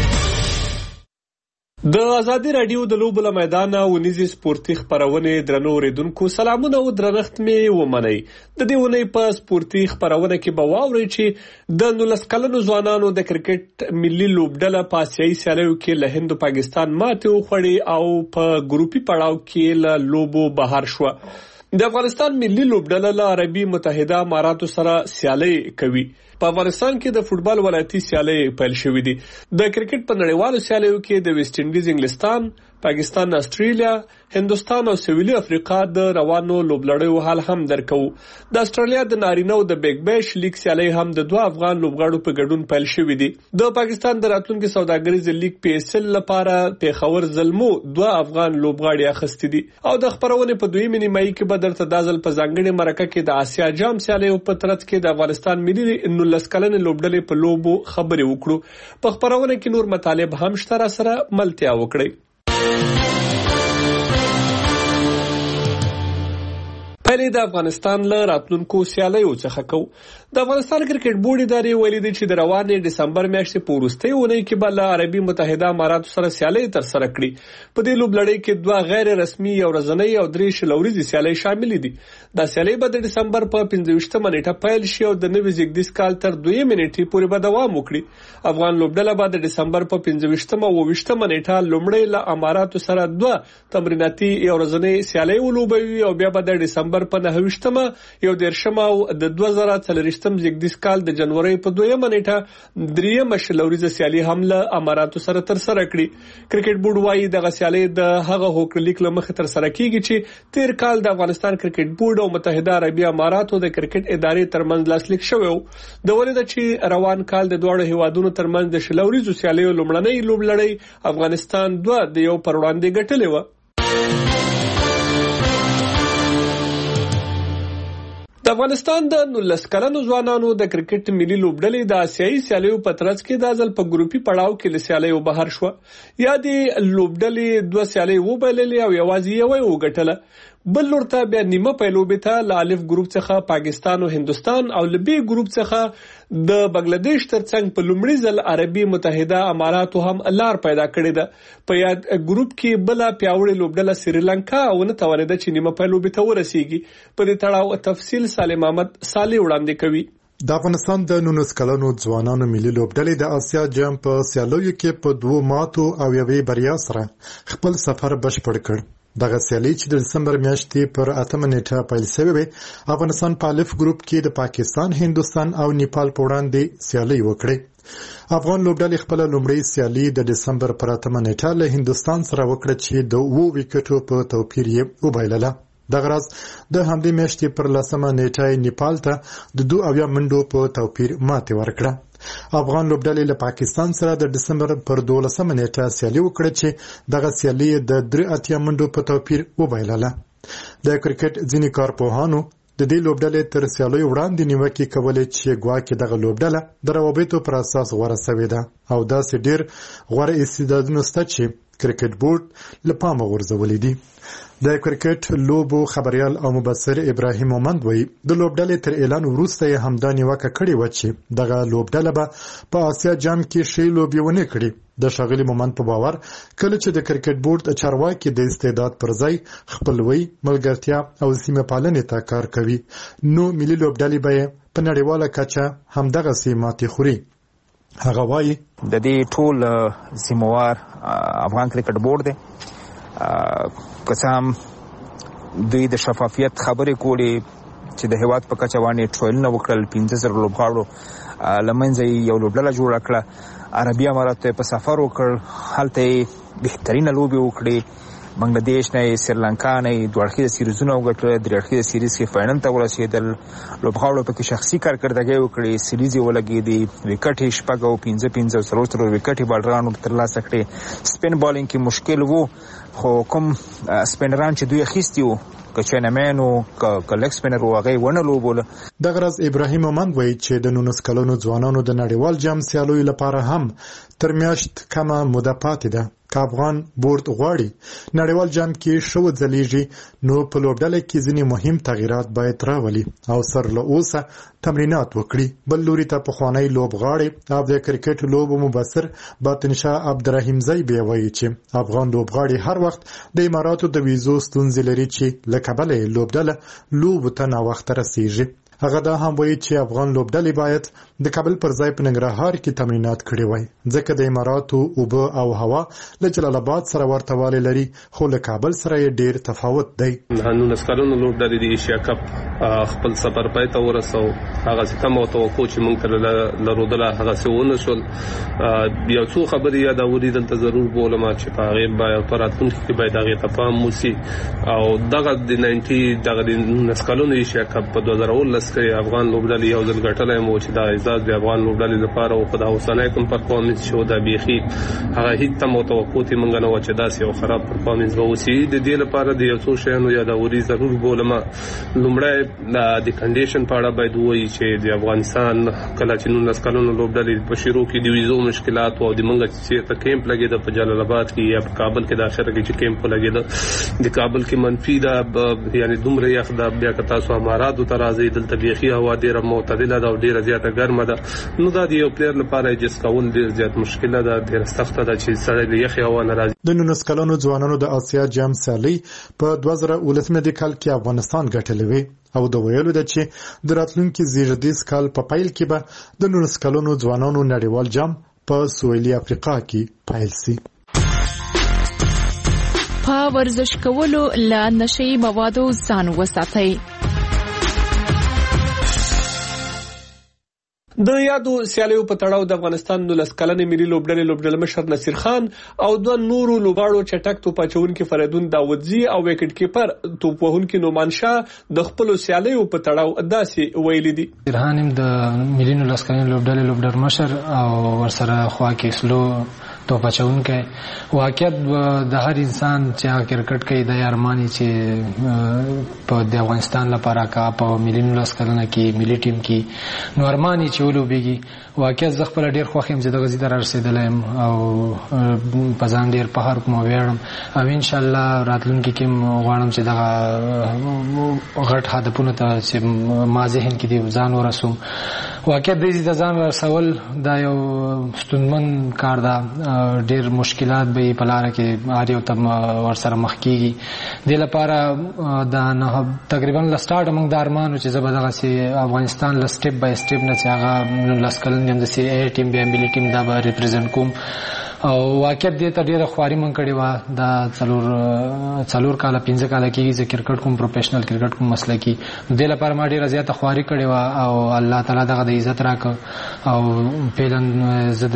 د ازادي رادیو د لوبو له میدانه ونیزي سپورتي خبرونه درنو اوریدونکو سلامونه او درنښت می ومنئ. د دې ونې په سپورتي خبرونه کې به واورئ چې د نولس کلنو ځوانانو د کرکټ ملي لوبډله په آسیایي سیالیو کې له هند او پاکستان ماتې وخوړې او په ګروپي پړاو کې له لوبو بهر شو. د افغانستان ملي لوبډله له عربي متحده اماراتو سره سیالي کوي. په افغانستان کې د فوټبال ولایتي سیالي پیل شوې دي. د کرکټ په نړیوالو سیالیو کې د ویسټ انډیز انګلستان، پاکستان، استرالیا، هندستان او سویلي افریقا د روانو لوبلړیو حال هم درکو. د استرالیا د نارینه او د بیگ بیش لیگ سیالي هم د دوه افغان لوبغاړو په ګډون پیل شوې دي. د پاکستان د راتلونکي سوداګریز لیگ پی ایس ال لپاره پیښور زلمو دوه افغان لوبغاړي اخستي دي. او د خبرونه په دویمه نیمایي کې به درته دازل په ځانګړي مرکه کې د آسیا جام سیالي په ترڅ کې د افغانستان ملي نولس کلنې لوبډلې په لوبو خبرې وکړو. په خبرونه کې نور مطالب هم شته، سره ملتیا وکړئ. پایلې د افغانستان له راتلونکو سیالیو څخه کوو. د افغانستان کرکټ بورډ ادارې ویلي دي چې د روانې ډسمبر میاشتې په وروستۍ اونۍ کې به له عربي متحده اماراتو سره سیالۍ ترسره کړي. په دې لوبلړۍ کې دوه غیر رسمي یو ورځنۍ او درې شل ورځې سیالۍ شاملې دي. دا سیالۍ به د ډسمبر په پنځه ویشتمه نیټه پیل شي او د نوي زیږدیز کال تر دویمې نیټې پورې به دوام وکړي. افغان لوبډله به د ډسمبر په پنځه ویشتمه او اوویشتمه نیټه لومړی له اماراتو سره دوه تمریناتي یو ورځنۍ سیالۍ ولوبوي او بیا به د ډسمبر په نهه ویشتمه یو دېرشمه او د دوه زره څلوېښتم زیږدیز کال د جنورۍ په دویمه نیټه درېیمه شل ورځې سیالي هم له اماراتو سره ترسره کړي. کرکټ بورډ وايي دغه سیالۍ د هغه هوکړلیک له مخې ترسره کیږي چې تیر کال د افغانستان کرکټ بورډ او متحده عربي اماراتو د کرکټ ادارې ترمنځ لاسلیک شوی و. د ولې د چې روان کال د دواړو هیوادونو ترمنځ د شل ورځو سیالیو لومړنۍ لوبلړۍ افغانستان دوه د یو پر وړاندې ګټلې و. د افغانستان د نولس کلنو ځوانانو د کرکټ ملي لوبډلې د آسیایي سیالیو په ترڅ کې د ځل په ګروپي پړاو کې له سیالیو بهر شو. یا د لوبډلې دوه سیالۍ وبایللې او یوازې یوه وګټله. بل لورته بیا نیمه پیلوبې ته له الف ګروپ څخه پاکستان او هندستان او له بی ګروپ څخه د بنگلاديش ترڅنګ په لومړي ځل عربي متحده اماراتو هم لار پیدا کړې ده. په یاد ګروپ کې بل پیاوړی لوبډله سریلانکا او نه توانیده چې نیمه پیلوبې ته ورسیږي. په دې تړاو تفصیل سالم احمد صالح وړاندې کوي. د افغانستان د نولس کلنو ځوانانو ملي لوبډلې د آسیا جام په سیالیو کې په دوه ماتو او یوې بریا سره خپل سفر بشپړ کړ. دغه سیالي چې د دسمبر میاشتې پر اتمه نیټه پیل شوې وه، افغانستان په الف ګروپ کې د پاکستان، هندوستان او نیپال په وړاندې سیالي وکړې. افغان لوبډلې خپل لومړی سیالي د دسمبر پر اتمه نیټه له هندوستان سره وکړه چې د اوو وکټو په توپیر یې وبایلله. دغه راز د همدې میاشتې پر لسمه نیټه نیپال ته د دوه اویا منډو په توپیر ماتې ورکړه. افغان لوبډلې له پاکستان سره د دسمبر پر دولسمه نیټه سیالي وکړه چې دغه سیالي د درې اتیا منډو په توپیر وبایلله. د کرکټ ځینې کارپوهانو د دې لوبډلې تر سیالیو وړاندې نیوکې کولې چې ګواکې دغه لوبډله د روابطو پر اساس غوره شوې ده او داسې ډېر غوره استعدادونه شته چې کرکټ بورډ له پامه غورځولي دي. د کرکټ لوبو خبريال او مبصر ابراهیم مومند وایي د لوبډلې تر اعلان وروسته یې همدا نیوکه کړې وه چې دغه لوبډله به په آسیا جام کې ښې لوبې ونه کړي. د ښاغلي مومند په باور کله چې د کرکټ بورډ چارواکي د استعداد پر ځای خپلوي، ملګرتیا او سیمه پالنې ته کار کوي، نو ملي لوبډلې به په نړیواله کچه همدغسې ماتې خوري. هغه وایي د دې ټول ذمہوار افغان کرکټ بورډ دی. که څه هم دوی د شفافیت خبرې کولې چې د هیواد په کچه باندې ټرایلونه وکړل، پنځه زره لوبغاړو له منځه یو لوبډله جوړه کړه. عربي اماراتو په سفر وکړ، هلته یې بهترینه لوبې وکړې. بنگلاديش نه، سریلانکا نه دوه اړخیزه سیریزونه وګټل، درې اړخیزه سیریز کې فاینل ته ورسېدل. لوبغاړو پکې شخصي کارکردګي وکړې، سیریز یې ولګېدې، وکټ یې شپږ او پنځه پنځه او څلور څلور وکټ یې بالرانو ترلاسه کړې. سپین بالینګ کې مشکل و، خو کوم سپینران چې دوی اخیستي وو که چینمین و که لګ سپینر و هغه ونه لوبوله. دغه ورځ ابراهیم مومند وایي چې د نولس کلنو ځوانانو د نړیوال جام سیالیو لپاره هم تر میاشت کمه موده پاتې ده. که افغان بورډ غواړي نړیوال جام کې ښه وځلیږي، نو په لوبډله کې ځینې مهم تغییرات باید راولي او سر له اوسه تمرینات وکړي. بل لوري ته پخوانی لوبغاړی او د کرکټ لوبو مبصر باطن شاه عبدالرحیم زیبی وایي چې افغان لوبغاړي هر وخت د اماراتو د ویزو ستونزې لري چې له کبله یې لوبډله لوبو ته ناوخته رسیږي. هغه دا هم وایي چې افغان لوبډلې باید د کابل پر ځای په ننګرهار کې تمرینات کړي وای، ځکه د اماراتو اوبه او هوا له جلال آباد سره ورته والی لري، خو له کابل سره یې ډیر تفاوت دی. نولس کلنو لوبډلې د ایشیا کپ خپل سفر پای ته ورسو، هغه څه کم توقع چې موږ تر لرودله هغه څه ونه شول. بیا څو خبرې یادولې دلته ضرور بولم چې په هغې باید په راتلونکي کې باید هغې ته پام وشي او دغه د نایمټي دغه د نولس کلنو ایشیا کپ په دوه زره اوولس وروسته افغان لوبډلې یو ځل ګټلای مو چې دا اعزاز د افغان لوبډلې لپاره او خدای حسنای کوم پرفارمنس شو دا بيخي هغه هیڅ تم توقع تی مونږ نه و چې دا یو خراب پرفارمنس به وسی د دې لپاره د یو څو شیانو یادوري ضرور بولم. لومړی د کنډیشن په اړه باید وایي چې د افغانستان کله چې نو نسکلونو لوبډلې په شروع کې د ویزو مشکلات او د مونږ چې ته کیمپ لګید په جلال آباد کې یا په کابل کې د اخر کې چې کیمپ لګید د کابل کې منفي دا یعنی دومره یخ دا بیا که تاسو اماراتو ته راځي دلته بيخي هوا ډیره معتدله ده او ډیره زیاته ګرمه ده نو دا د یو پلیر لپاره جس کول ډیر زیات مشکله ده ډیره سخته ده چې سړی د یخ هوا نه راځي. د نولس کلنو ځوانانو د آسیا جام سیالي په دوه زره ولسمه د کال کې افغانستان ګټلې وي او د ویلو ده چې د راتلونکي زیږدیز کال په پایل کې به د نولس کلنو ځوانانو نړیوال جام په سویلي افریقا کې پایل شي. په ورزش کولو له نشي موادو ځان وساتئ. د یادو سیالیو په تړاو د افغانستان نولس کلنې ملي لوبډلې لوبډله مشر نصیر خان او دوه نورو لوبغاړو چټک توپ اچونکي فریدون داودزی او وکټ کیپر توپ وهونکي نومان شاه د خپل سیالیو په تړاو داسې ویلي دي. رحانم د ملي نولس کلنې لوبډلې لوبډر مشر او ورسره خوا کې سلو توپ اچونکي واقعیت د هر انسان چې کرکټ کوي د ارمانی چې په د افغانستان لپاره کا په ملي نولس کلنه کې ملي ټیم کې نو ارمانی چې ولوبېږي واقعیت زه خپل ډیر خوښ یم چې د غزي در رسیدلم او په ځان ډیر په هر کوم ویاړم او ان شاء الله راتلونکي کې غواړم چې دغه غټ هدفونه ته چې ما ذهن کې دی ځان ورسوم. واقعیت دې د ځان ورسول دا یو ستونمن کار ده ډیر مشکلات به په لار کې هر یو تم ورسره مخ کیږي د لپاره دا نه تقریبا لسټارټ موږ د ارمانو چې زبردغه سي افغانستان ل سټپ بای سټپ نه چې هغه لسکلن د سی ای ټیم بیا ملي ټیم دا به ریپرزینټ کوم او واقعیت دې ته ډیره خواري مونږ کړې و دا څلور څلور کاله پنځه کاله کې چې کرکټ کوم پروفیشنل کرکټ کوم مسلکی د لپاره ما ډیره زیاته خواري کړې و او الله تعالی دغه د عزت راک او پیلن زد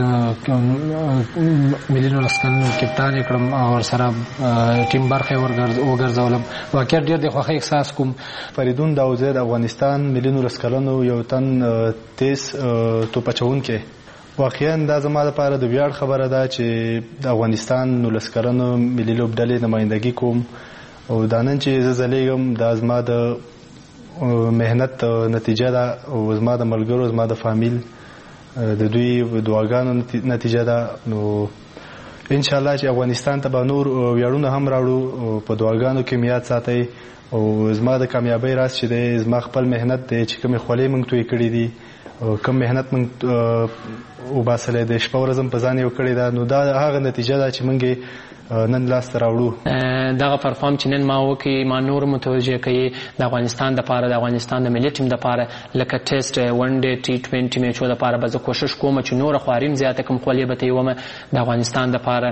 ملي نولس کلنو کپټان کړم او سره ټیم برخه ورګرځولم واقعیت ډیر د خوښۍ احساس کوم. فریدون داودزی د افغانستان ملي نولس کلنو یو تن تیز توپ اچونکي واقعا دا زما لپاره د ویاړ خبره ده چې د افغانستان نولس کلنو ملي لوبډلې نمائندګي کوم او دا نن چې زه ځلیږم دا زما د مهنت نتیجه ده او زما د ملګرو زما د فامیل د دوی دعاګانو نتیجه ده. نو ان شاء الله چې افغانستان ته به نور ویاړونه هم راوړو په دعاګانو کې میاد ساتي او زما د کامیابی راز چې دی زما خپل مهنت دی چې کومې خولې موږ توی کړي دي کم مهنت موږ وباسلې د شپه ورځم په ځان یو کړی دا نو دا هغه نتیجه ده چې موږ نن لاس ته راوړو. دغه پرفارم چې نن ما وکړي ما نور متوجه کوي د افغانستان د پاره د افغانستان د ملي ټیم د پاره لکه ټیسټ ون ډے ټي ټوینټي میچو د پاره به زه کوشش کوم چې نور خواریم زیاته کوم خولې به ته یوم د افغانستان د پاره.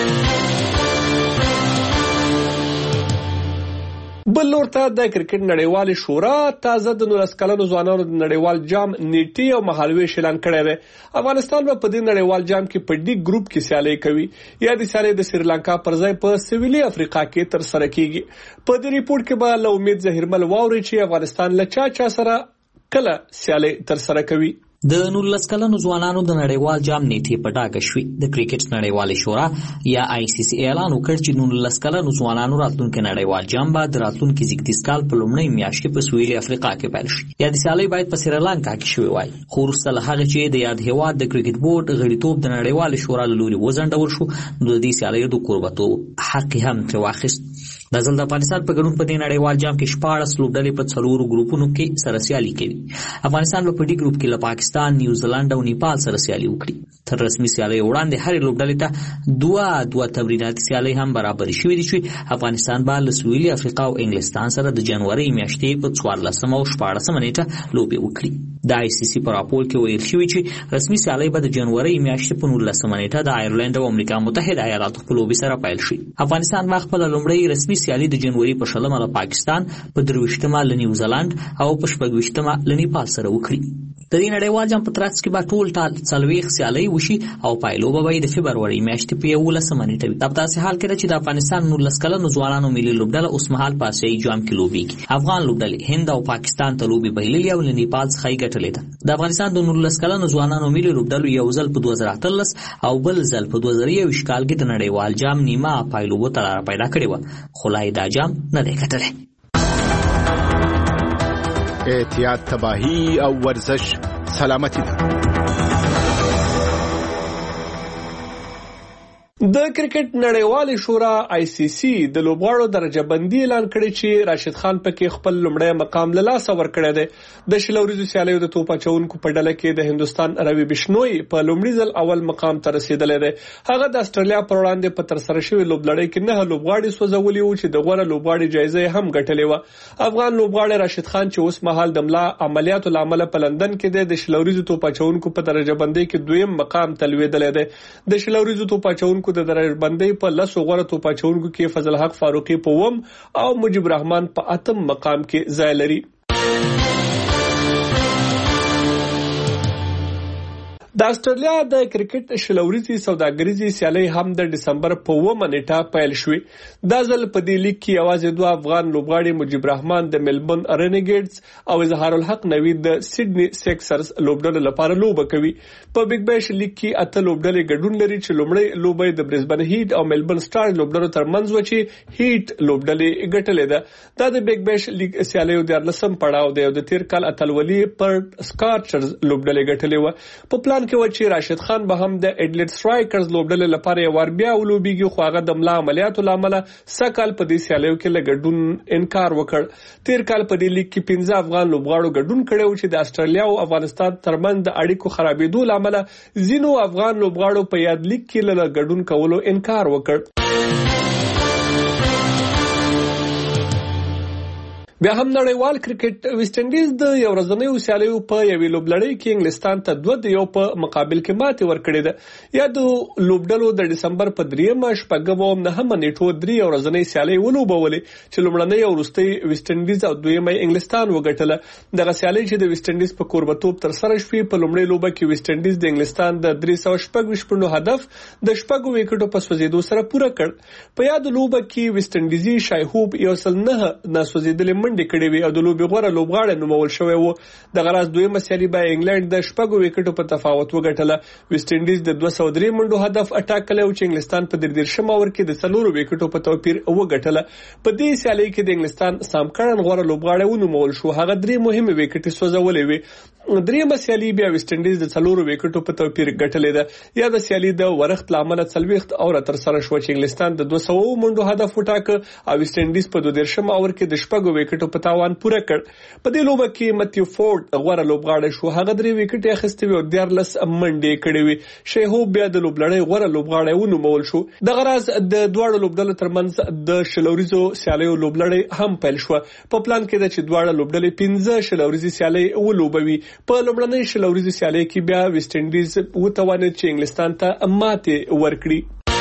بل لور ته د کرکټ نړیوال شورا تازه د نولس کلنو ځوانانو د نړیوال جام نیټي او مهالويش اعلان کړی دی. افغانستان به په دې نړیوال جام کې په ډي ګروپ کې سیالي کوي یا د سیالي د سریلانکا پر ځای په سویلي افریقا کې تر سره کیږي. په دې ریپورت کې به له امید زهیرمل واوري چې افغانستان له چا چا سره کله سیالي تر سره کوي. د نولس کلنو ځوانانو د نړیوال جام نیټې په ډاګه شوې. د کرکټ نړیوالې شورا یا آی سی سی اعلان وکړ چې نولس کلنو ځوانانو راتلونکي نړیوال جام به د راتلونکي زیږدیز کال په لومړۍ میاشت کې په سویلي افریقا کې پیل شي. یا د سیالۍ باید په سریلانکا کې شوې وای. خو وروسته له هغې چې د یاد هېواد د کرکټ بورډ غړیتوب د نړیوالې شورا له لوري وځنډول شو نو د دې سیالیو د کوربتوب حق هم ترې واخیست. د ځل د افغانستان په ګډون په دې نړیوال جام کې شپاړس لوبډلې په څلورو ګروپونو کې سره سیالي کوي. افغانستان په دې ګروپ کې له پاکستان، نیوزیلند او نیپال سره سیالي وکړي. تر رسمي سیالۍ وړاندې هرې لوبډلې ته دوه دوه تمریناتي سیالۍ هم برابر شوې دي چې افغانستان به له سویلي افریقا او انګلستان سره د جنوري میاشتې په څوارلسمه او شپاړسمه نیټه لوبې وکړي. د آی سی سی په راپور کې ویل شوي چې رسمي سیالۍ به د جنوري میاشتې په نولسمه نیټه د آیرلند او امریکا متحده ایالاتو په لوبې سره پیل شي. افغانستان به خپله لومړۍ رسمي سیالي د جنوري په شلمه له پاکستان، په درویشتمه له نیوزیلند او په شپږویشتمه له نیپال سره وکړي. د دې نړیوال جام په ترڅ کې به ټول ټال څلوېښت سیالۍ وشي او پایلو به د فبروري میاشتې په یولسمه نیټه وي. دا په داسې حال کې ده چې د افغانستان نولس کلنو ځوانانو ملي لوبډله اوس مهال په اسیایي جام کې لوبېږي. افغان لوبډلې هند او پاکستان ته لوبې بایللې او له نیپال څخه یې ګټلې ده. د افغانستان د نولس کلنو ځوانانو ملي لوبډلو یو ځل په دوه زره اتلس او بل ځل په دوه زره یوویشت کال کې د نړیوال جام نیمه پایلو ته لاره پیدا کړې وه، خو لا یې دا جام نه دی ګټلی. احتیاط تباهی او ورزش سلامتی ده. د کرکټ نړیوالې شورا آی سی سی د لوبغاړو درجه بندي اعلان کړی چې راشد خان پکې خپل لومړی مقام له لاسه ورکړی دی. د شل ورځو سیالیو د توپ اچونکو په ډله کې د هندستان روي بشنوي په لومړي ځل اول مقام ته رسیدلی دی. هغه د استرالیا پر وړاندې په ترسره شوې لوبلړۍ کې نه لوبغاړي سوځولي وو چې د غوره لوبغاړي جایزه هم ګټلې وه. افغان لوبغاړی راشد خان چې اوس مهال د ملا عملیاتو له امله په لندن کې دی، د شل ورځو توپ اچونکو په درجه بندۍ کې دویم مقام ته لوېدلی دی. د شل ورځو توپ اچونکو د درجه بندۍ په لسو غوره توپ اچونکو کې فضل حق فاروقي په اووم او مجيب رحمان په اتم مقام کې ځای لري. د استرالیا د کرکټ شل ورځې سوداګریزي سیالۍ هم د دسمبر په اوومه نیټه پیل شوې. دا ځل په دې لیګ کې یوازې دوه افغان لوبغاړي مجيب رحمان د ملبورن رینیګیډز او اظهار الحق نوید د سیډني سیکسرز لوبډلو لپاره لوبه کوي. په بیگ بیش لیګ کې اته لوبډلې ګډون لري چې لومړی لوبه د برزبن هیټ او ملبورن سټارز لوبډلو ترمنځ و چې هیټ لوبډلې ګټلې ده. دا د بیگ بیش لیګ سیالیو د لسم پړاو دی او د تیر کال اتلولي پر سکارچرز لوبډلې ګټلې و. په پلان کې و چې راشد خان به هم د اډلیډ سټرایکرز لوبډلې لپاره یو ور بیا ولوبېږي، خو هغه د ملا عملیاتو له امله سکهال په دې سیالیو کې له ګډون انکار وکړ. تیر کال په دې لیګ کې پنځه افغان لوبغاړو ګډون کړی و چې د استرالیا او افغانستان ترمنځ د اړیکو خرابېدو له امله ځینو افغان لوبغاړو په یاد لیګ کې له ګډون کولو انکار وکړ. بیا هم نړیوال کرکټ ویسټ انډیز د یو ورځنیو سیالیو په یوې لوبلړۍ کې انګلستان ته دوه د یو په مقابل کې ماتې ورکړې ده. یا د لوبډلو د دسمبر په دریمه شپږم او نهمه نیټو درې ورځنۍ سیالۍ ولوبولې چې لومړنۍ او وروستۍ ویسټ انډیز او دویمه انګلستان وګټله. دغه سیالۍ چې د ویسټ انډیز په کوربتوب ترسره شوې، په لومړۍ لوبه کې ویسټ انډیز د انګلستان د درې سوه شپږ ویشت پوینټو هدف د شپږو وکټو په سوځېدو سره پوره کړ. په یاد لوبه کې ویسټ انډیزي شایهوب یو سل نه ناسوځېدلې منډې کړې وي او د لوبې غوره لوبغاړی نومول شوی و. دغه راز دویمه سیالي به انګلند د شپږو وکټو په تفاوت وګټله. ویسټ انډیز د دوه سوه درې منډو هدف اټاکلی و چې انګلستان په درې دېرشم اوور کې د څلورو وکټو په توپیر وګټله. په دې سیالۍ کې د انګلستان سام کرن غوره لوبغاړی ونومول شو، هغه درې مهمې وکټې سوځولې وې. دریمه سیالي بیا ویسټ انډیز د څلورو وکټو په توپیر ګټلې ده. یا د سیالي د ورښت له امله څلوېښت اوره ترسره شوه چې انګلستان د دوه سوه منډو هدف وټاکه او ویسټ انډیز په دوه دېرشم اوور کې د شپږو وکټو په تاوان پوره کړ. په دې لوبه کې متیو فورډ غوره لوبغاړی شو، هغه درې وکټې اخیستې وې او دیارلس منډې کړې وې. شیهوب بیا د لوبلړۍ غوره لوبغاړی ونومول شو. دغه راز د دواړو لوبډلو ترمنځ د شل ورځو سیالیو لوبلړۍ هم پیل شوه. په پلان کې ده چې دواړه لوبډلې پنځه شل ورځې سیالۍ ولوبوي. په لومړنۍ شل ورځې سیالۍ کې بیا ویسټ انډیز وتوانېد چې انګلستان ته ماتې ورکړي.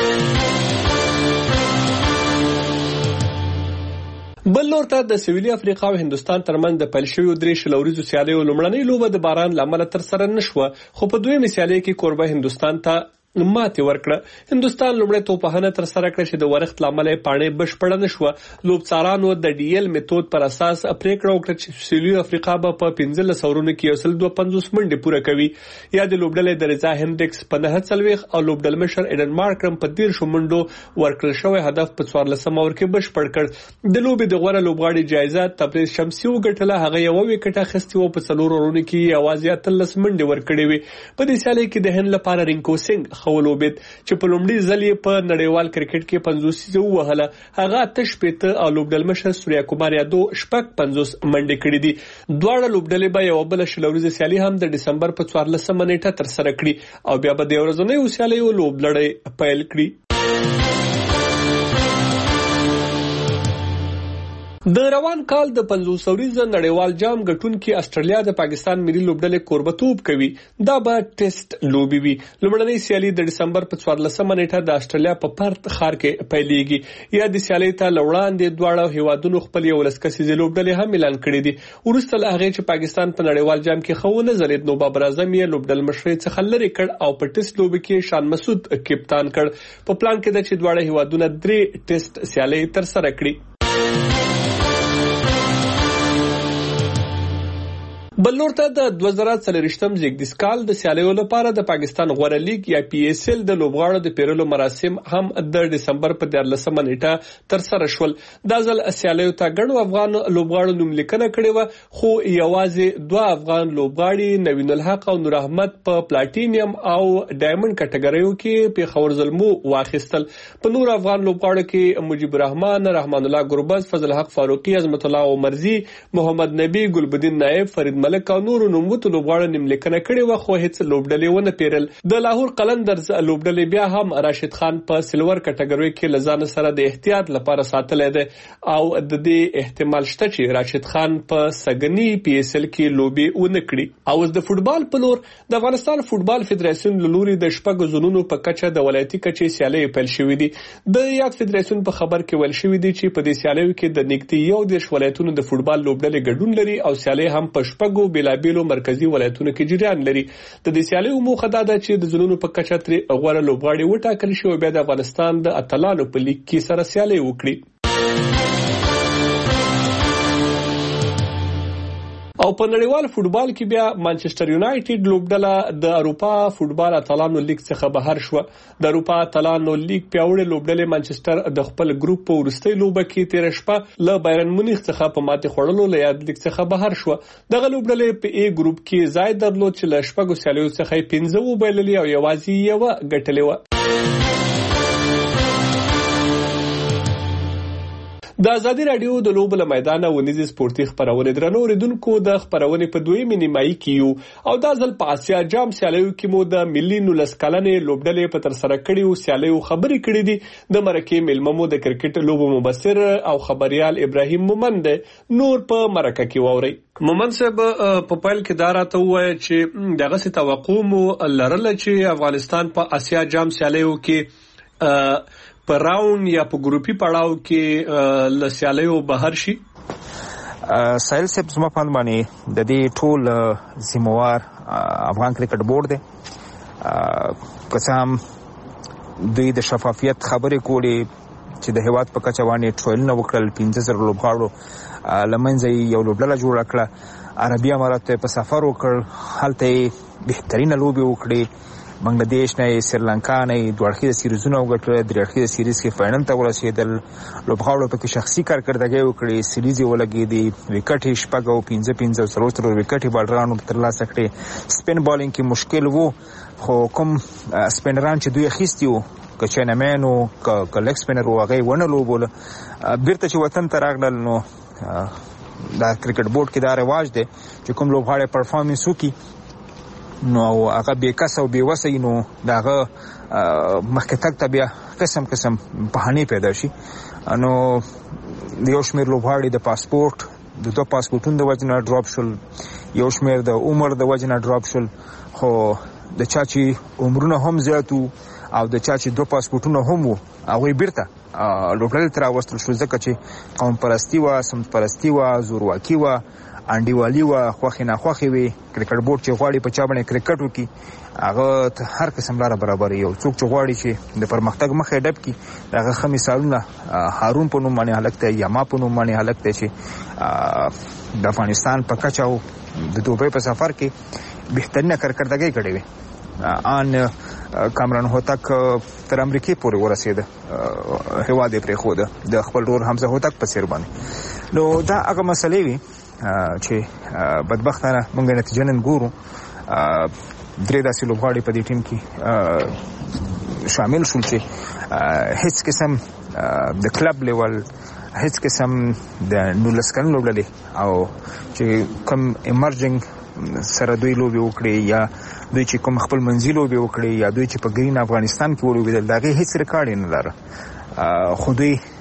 بل لور ته د سویلي افریقا او هندستان ترمنځ د پیل شویو درې شل ورځو سیالیو لومړنۍ لوبه د باران له امله ترسره نه شوه، خو په دویمې سیالۍ کې کوربه هندستان ته ماتې ورکړه. هندستان لومړی توپخانه ترسره کړه چې د ورښت له امله یې پاڼې بشپړه نه شوه. لوبڅارانو د ډي ایل میتود پر اساس پریکړه وکړه چې سویلي افریقا به په پنځلس اورونو کې یو سل دوه پنځوس منډې پوره کوي. یا د لوبډلې د رضا هینډریکس په نهه څلوېښت او لوبډل مشر ایډن مارکرم په دېرشو منډو ورکړل شوی هدف په څوارلسم اوور کې بشپړ کړ. د لوبې د غوره لوبغاړي جایزه تبریز شمسي وګټله، هغه یوه وکټ اخیستې وه. په څلورو اورونو کې یوازې اتلس منډې ورکړې وې. په دې سیالۍ کې د هند لپاره رینکو سنګ ښه ولوبېد چې په لومړي ځل یې په نړیوال کرکټ کې پنځوسیزه ووهله. هغه اته شپېته او لوبډل مشر سوریا کمار یادو شپږ پنځوس منډې کړې دي. دواړه لوبډلې به یوه بله شل ورځې سیالي هم د ډسمبر په څوارلسمه نیټه ترسره کړي او بیا به د ورځنیو سیالیو لوبلړۍ پیل کړي. د روان کال د پنځوس اوریزه نړیوال جام ګټونکي استرالیا د پاکستان ملي لوبډلې کوربتوب کوي. دا به ټیسټ لوبي وي. لومړنۍ سیالي د دسمبر په څوارلسمه نیټه د استرالیا په پرت ښار کې پیلېږي. یا د سیالۍ ته لوړاندې دواړه هیوادونو خپل یو لس کسیزې لوبډلې هم اعلان کړې دي. وروسته له هغې چې پاکستان په نړیوال جام کې ښه ونه ځلېد نو بابر اعظم یې لوبډل مشرۍ څخه لرې کړ او په ټیسټ لوبې کې شان مسعود کپتان کړ. په پلان کې ده چې دواړه هیوادونه درې ټیسټ سیالۍ ترسره کړي. بلور ته د دوه زره څلوېښتم زیږدیز کال د سیالیو لپاره د پاکستان غوره لیگ یا پی ایس ایل د لوبغاړو د پیرلو مراسم هم د دسمبر په دیارلسمه نیټه ترسره شول. دا ځل سیالیو ته ګڼو افغان لوبغاړو نوملیکنه کړې وه، خو یوازې دوه افغان لوبغاړي نوین الحق او نور احمد په پلاټینیم او ډایمنډ کټګریو کې پیښور زلمو واخیستل. په نور افغان لوبغاړو کې مجيب الرحمن، رحمان الله ګربز، فضل حق فاروقي، عظمت الله عمرزي، محمد نبی، ګلبدین نائب، فرید ملک او نور نوموتو لوبغاړو نوملیکنه کړې وه، خو هیڅ لوبډلې ونه پیرل. د لاهور قلندرز لوبډلې بیا هم راشد خان په سلور کټګوري کې له ځان سره د احتیاط لپاره ساتلی دی او د دې احتمال شته چې راشد خان په سګنی پی ایس ایل کې لوبي ونه کړي. او د فوټبال په لور د افغانستان فوټبال فدراسیون له لوري د شپږو زونونو په کچه د ولایتي کچې سیالۍ پیل شوې دي. د یاد فدراسیون په خبر کې ویل شوي دي چې په دې سیالیو کې د نږدې یو دېرش ولایتونو د فوټبال لوبډلې ګډون لري او سیالۍ هم په شپږو بیلابیلو مرکزی ولایتونو کې جریان لري. د دې سیالیو موخه دا ده چې د زونونو په کچه ترې غوره لوبغاړي وټاکل شي او بیا د افغانستان د اتلانو په لیګ کې سره سیالۍ وکړي. او په نړیوال فوټبال کې بیا مانچستر یونایټډ لوبډله د اروپا فوټبال اتلانو لیګ څخه بهر شو. د اروپا اتلانو لیګ پیاوړې لوبډلې مانچستر د خپل ګروپ په وروستۍ لوبه کې تیر شپه له بایرن مونیخ څخه په ماتې خوړلو له یاد لیګ څخه بهر شو. دغه لوبډلې په ای ګروپ کې ځای درلود چې له شپږو سیالیو څخه پنځه وبایللې او یوازې یوه ګټلې وه. د ازادي رادیو د لوبو له میدانه ونیزې سپورتي خپرونې درنو اوریدونکو د خپرونې په دویمې نیمایي کې یو او دا ځل په اسیا جام سیالیو کې مو د ملي نولس کلنې لوبډلې په ترسره کړیو سیالیو خبرې کړې دي. د مرکې میلمه مو د کرکټ لوبو مبصر او خبريال ابراهیم مومند نور په مرکه کې واوري. مومند صاحب په پایل کې دا راته ووایي چې دغه څه توقع مو لرله چې افغانستان په اسیا جام سیالیو کې په راوند یا په ګروپي پړاو کې له سیالیو بهر شي. سایل صاحب زما په اند باندې د دې ټول ذمہوار افغان کرکټ بورډ دی. قسم دوی د شفافیت خبرې کولې چې د هیواد په کچه باندې ټرایلونه وکړل، پنځه زره لوبغاړو له منځه یو لوبډله جوړه کړه. عربي اماراتو په سفر وکړ، هلته بهترینه لوبې وکړې. بنگلاديش نه، سریلانکا نه دوه اړخیزه سیریزونه وګټل، درې اړخیزه سیریز کې فاینل ته ورسېدل. لوبغاړو په کې شخصي کارکردګي وکړي، سیریز یې ولګېدې، وکټ یې شپږ او پنځه پنځه او څلور څلور وکټ یې بالرانو ترلاسه کړې. سپین بالینګ کې مشکل وو، خو کوم سپینران چې دوی اخیستي وو که چینمین وو که لیګ سپینر وو هغه یې ونه لوبوله. بیرته چې وطن ته راغلل نو دا کرکټ بورډ کې دا رواج دی چې کوم لوبغاړی پرفارمنس وکړي نو هغه بې کس او بې وسه نو د هغه مخکې تګ ته بیا قسم قسم بهانې پیدا شي. نو د یو شمېر لوبغاړي د پاسپورټ د دوه پاسپورټونو د وجې نه ډراپ شول، یو شمېر د عمر د وجې نه ډراپ شول، خو د چا چې عمرونه هم زیات وو او د چا چې دوه پاسپورټونه هم وو هغوی بیرته لوبډلې ته راوستل شو ځکه چې قوم پرستي وه، سمت پرستي وه، زورواکي وه، انډیوالي وه، خوښې ناخوښې وې. کرکټ بورډ چې غواړي په چا باندې کرکټ وکړي هغه ته هر قسم لاره برابروي. یو څوک چې غواړي چې د پرمختګ مخه یې ډب کړي د هغه ښه مثالونه هارون په نوم باندې هلک دی، یما په نوم باندې هلک دی چې د افغانستان په کچه او د دوبۍ په سفر کې بهترینه کارکردګي کړې وې. ان کامران هوتک تر امریکې پورې ورسېده، هیواد یې پرېښوده د خپل ورور حمزه هوتک په څېر باندې. نو دا هغه مسلې وي چې بدبختانه موږ نتیجه نن ګورو. درې داسې لوبغاړي په دې ټیم کې شامل شول چې هیڅ قسم د کلب لیول، هیڅ قسم د نولس کلن لوبډلې او چې کوم ایمرجنګ سره دوی لوبې وکړي یا دوی چې کوم خپل منځي لوبې وکړي یا دوی چې په ګرین افغانستان کې ولوبېدل د هغې هیڅ ریکارډ یې نه لره. خو دوی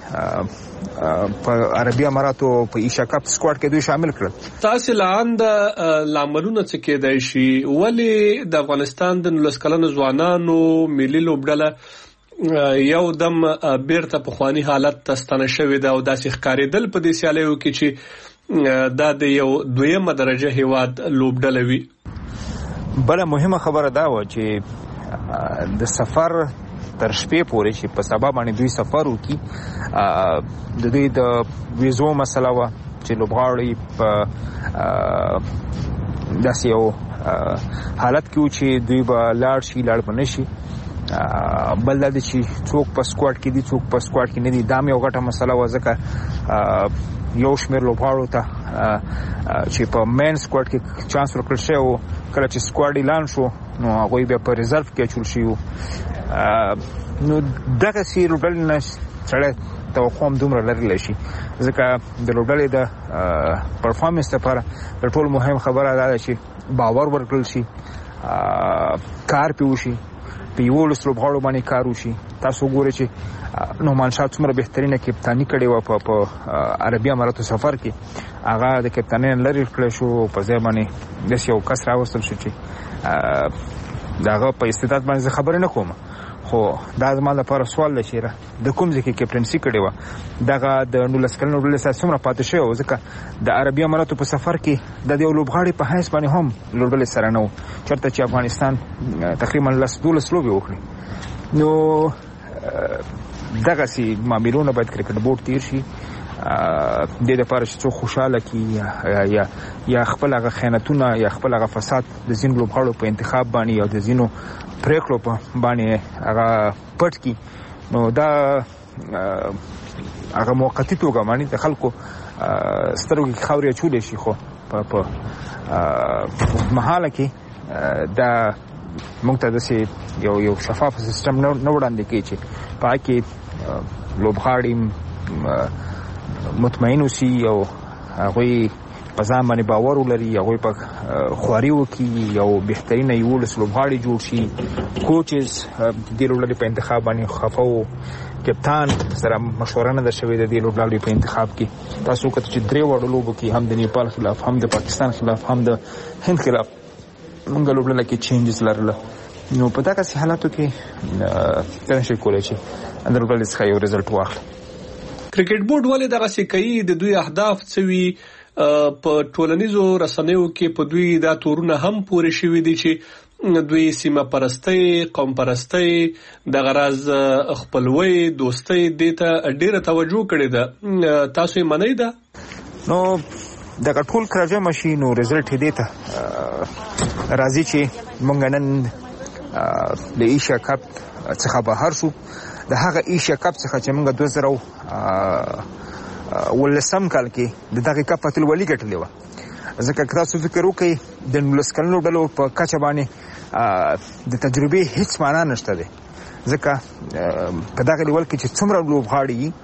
په عربي اماراتو په ایشیا کپ سکواډ کې دوی شامل کړل. تاسو لاند لاملونه څه کېدای شي ولې د افغانستان د نولس کلنو ځوانانو ملي لوبډله یو دم بیرته په خواني حالت تستنه شوې ده او داسې ښکارېدل په دې سیالیو کې چې دا د یو دویمه درجه هیواد لوبډله وي؟ بله مهمه خبره دا و چې د سفر تر شپې پورې چې په سبا باندې دوی سفر وکړي د دوی د ویزو مسله وه چې لوبغاړي په داسې یو حالت کې و چې دوی به لاړ شي لاړ به نه شي. بل دا دی چې څوک په سکواډ کې دي څوک په سکواډ کې نه دي. دا هم یو غټه مسله وه ځکه یو شمېر لوبغاړو ته چې په مین سکواډ کې چانس ورکړل شوی و کله چې سکواډ اعلان شو نو هغوی بیا په ریزرف کې اچول شوي وو. نو دغسې لوبډلې نه سړی توقع هم دومره لرلی شي ځکه د لوبډلې د پرفارمنس لپاره د ټولو مهم خبره دا ده چې باور ورکړل شي، کار پې وشي، په یولس لوبغاړو باندې کار وشي. تاسو وګورئ چې نعمان شاه څومره بهترینه کپتاني کړې وه په عربي اماراتو سفر کې، هغه د کپتانۍ نه لرې کړی شو، په ځای باندې داسې یو کس راوستل شو چې د هغه په استعداد باندې زه خبرې نه کوم، خو دا زما لپاره سوال دی چې د کوم ځای کې کپټنسي کړې وه دغه د نولس کلنو لوبډلې سره څومره پاتې شوی و ځکه د عربي اماراتو په سفر کې د یو لوبغاړي په حیث باندې هم لوبډلې سره نه و چېرته چې افغانستان تقریبا لس دولس لوبې وکړي. نو دغسې معاملونه باید کرکټ بورډ تیر شي د دې لپاره چې څوک خوشحاله کړي یا یا خپل هغه خیانتونه یا خپل هغه فساد د ځینو لوبغاړو په انتخاب باندې یا د ځینو پریکړو په باندې هغه پټ کړي. نو دا هغه موقتي توګه باندې د خلکو سترګو کې خاورې اچولی شي، خو په محاله کې دا موږ ته داسې یو یو شفاف سیستم نه وړاندې کوي چې په هغه کې لوبغاړي مطمئن اوسي او هغوی په ځان باندې باور ولري، هغوی په خواري وکړي، یو بهترینه یولس لوبغاړي جوړ شي. کوچز د دې لوبډلې په انتخاب باندې خفه و، کپتان سره مشوره نه ده شوې د دې لوبډلې په انتخاب کې. تاسو وکتل چې درې واړو لوبو کې هم د نیپال خلاف، هم د پاکستان خلاف، هم د هند خلاف موږ لوبډله کې چینجز لرله. نو په دغسې حالاتو کې ته نشئ کولی چې د لوبډلې څخه یو رزلټ واخلي. کرکټ بورډ ولې دغسې کوي؟ د دوی اهداف څه وي؟ په ټولنیزو رسنیو کې په دوی دا تورونه هم پورې شوي دي چې دوی سیمه پرستۍ، قوم پرستۍ، دغه راز خپلوۍ، دوستۍ دې ته ډېره توجه کړې ده. تاسو یې منئ ده؟ نو دغه ټول کراجمه شي نو رزلټ یې دې ته راځي چې موږ نن د ایشیا کپ څخه بهر شو. د هغه ایشیا کپ څخه چې موږ دوه زره ولسم کال کې د دغه کپ اتلولي ګټلې وه ځکه که تاسو فکر وکړئ د نولس کلنو ډلو په کچه باندې د تجربې هیڅ معنا نشته دی ځکه په دغه لیول کې چې څومره لوبغاړي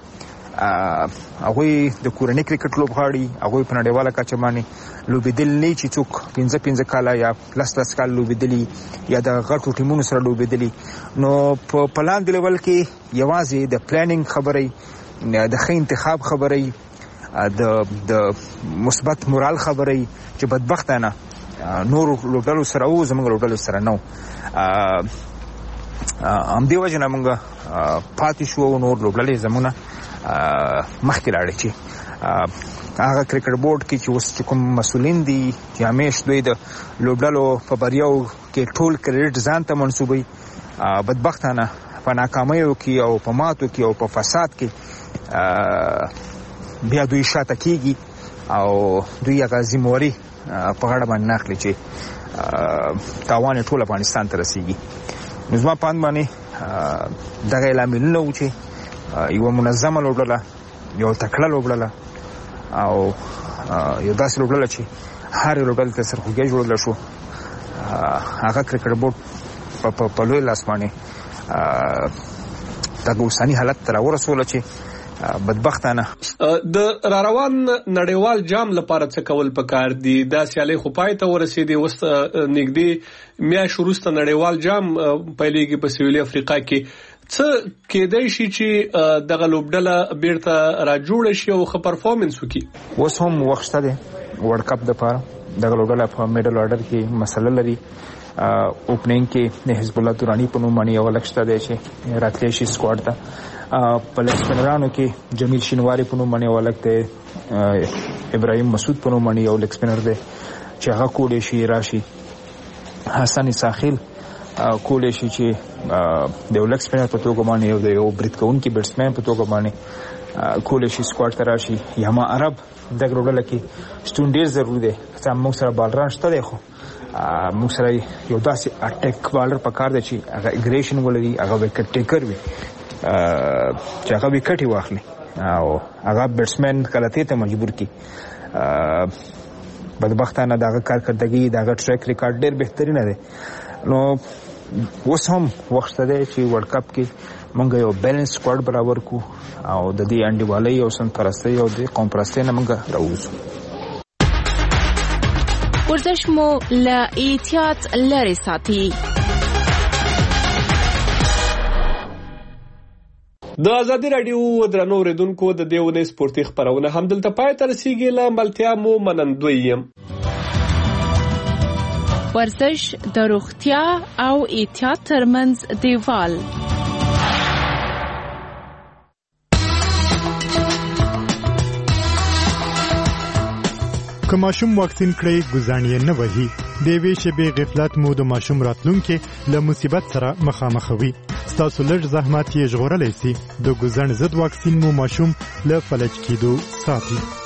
هغوی د کورنۍ کرکټ لوبغاړي هغوی په نړیواله کچه باندې لوبېدلي نه چې څوک پنځه پنځه کاله یا لس لس کاله لوبېدلي یا د غټو ټیمونو سره لوبېدلي. نو په لاندې لیول کې یوازې د پلانینګ خبرې، د ښه انتخاب خبرې، د د مثبت مورال خبرې چې بدبختانه نورو لوبډلو سره وو زموږ لوبډلو سره نه وو. همدې وجې نه موږ پاتې شو نور لوبډلې زمونه مخکې لاړې چې هغه کرکټ بورډ کې چې اوس چې کوم مسؤلین دي چې همیش دوی د لوبډلو په بریاو کې ټول کریډټ ځان ته منسوبوي، بدبختانه په ناکامیو کې او په ماتو کې او په فساد کې بیا دوی شاته کېږي او دوی هغه ذمهواري په غاړه باندې نه اخلي چې تاوان یې ټول افغانستان ته رسېږي. نو زما په اند باندې دغه لاملونه وو چې یوه منظمه لوبډله، یو تکړه لوبډله او یو داسې لوبډله چې هرې لوبډلې ته سرخوږی جوړلی شو، هغه کرکټ بورډ په لوی لاس باندې دغه اوسني حالت ته راورسوله چې بدبختانه. د راروان نړیوال جام لپاره څه کول پکار دي؟ دا سیالي خو پای ته ورسېدې، اوس نږدې میاشت وروسته نړیوال جام پیلېږي په سویلي افریقا کې. څه کېدای شي چې دغه لوبډله بیرته راجوړ شي او ښه پرفارمنس وکړي؟ اوس هم وخت شته دی ورلد کپ دپاره. دغه لوبډله په میډل آرډر کې مسله لري. اوپننګ کې حزب الله تورانی په نوم باندې یو لک شته دی چې راتلی شي سکواډ ته. په لیګ کې جمیل شینواری په نوم باندې یو لک دی. ابراهیم مسعود په نوم باندې یو لیګ سپینر دی چې هغه کولی شي راشي. حسن ساحل کولی شي چې د یو لیګ سپینر په توګه باندې یو د یو برید کوونکي بیټسمین په توګه باندې کولی شي سکواډ ته راشي. یما عرب دغه لوبډله کې شتون ډېر ضروري دی. ځکه موږ سره بالران شته دی خو موږ سره یو داسې اټیک بالر پکار دی چې هغه اګریشن ولري، هغه وکټ ټیکر وي چې هغه وکټ واخلي او هغه بیټسمین غلطۍ ته مجبور کی. بدبختانه دغه کارکردګي دغه ټریک ریکارډ ډېر بهترینه دی. نو اوس هم وخت دی چې ورلد کپ کې موږ یو بیلنس سکواډ برابر کو او د دې انډیوالۍ او سنپرستۍ او د قوم پرستۍ نه موږ راوځو. ورزش مو له احتیاط لرې ساتي. د ازادي راډیو درنو اوریدونکو د دې ونې سپورتي خبرونه هم دلته پای ته رسیږي. له ملتیا مو منندوی یم. ورزش د روغتیا او احتیاط ترمنځ دیوال. که ماشوم واکسین کړي ګزانې نه وهي د یوې شېبې غفلت مو د ماشوم راتلونکي له مصیبت سره مخامخوي. ستاسو لږ زحمت یې ژغورلی سي. د ګزن ضد واکسین مو ماشوم له فلج کېدو ساتي.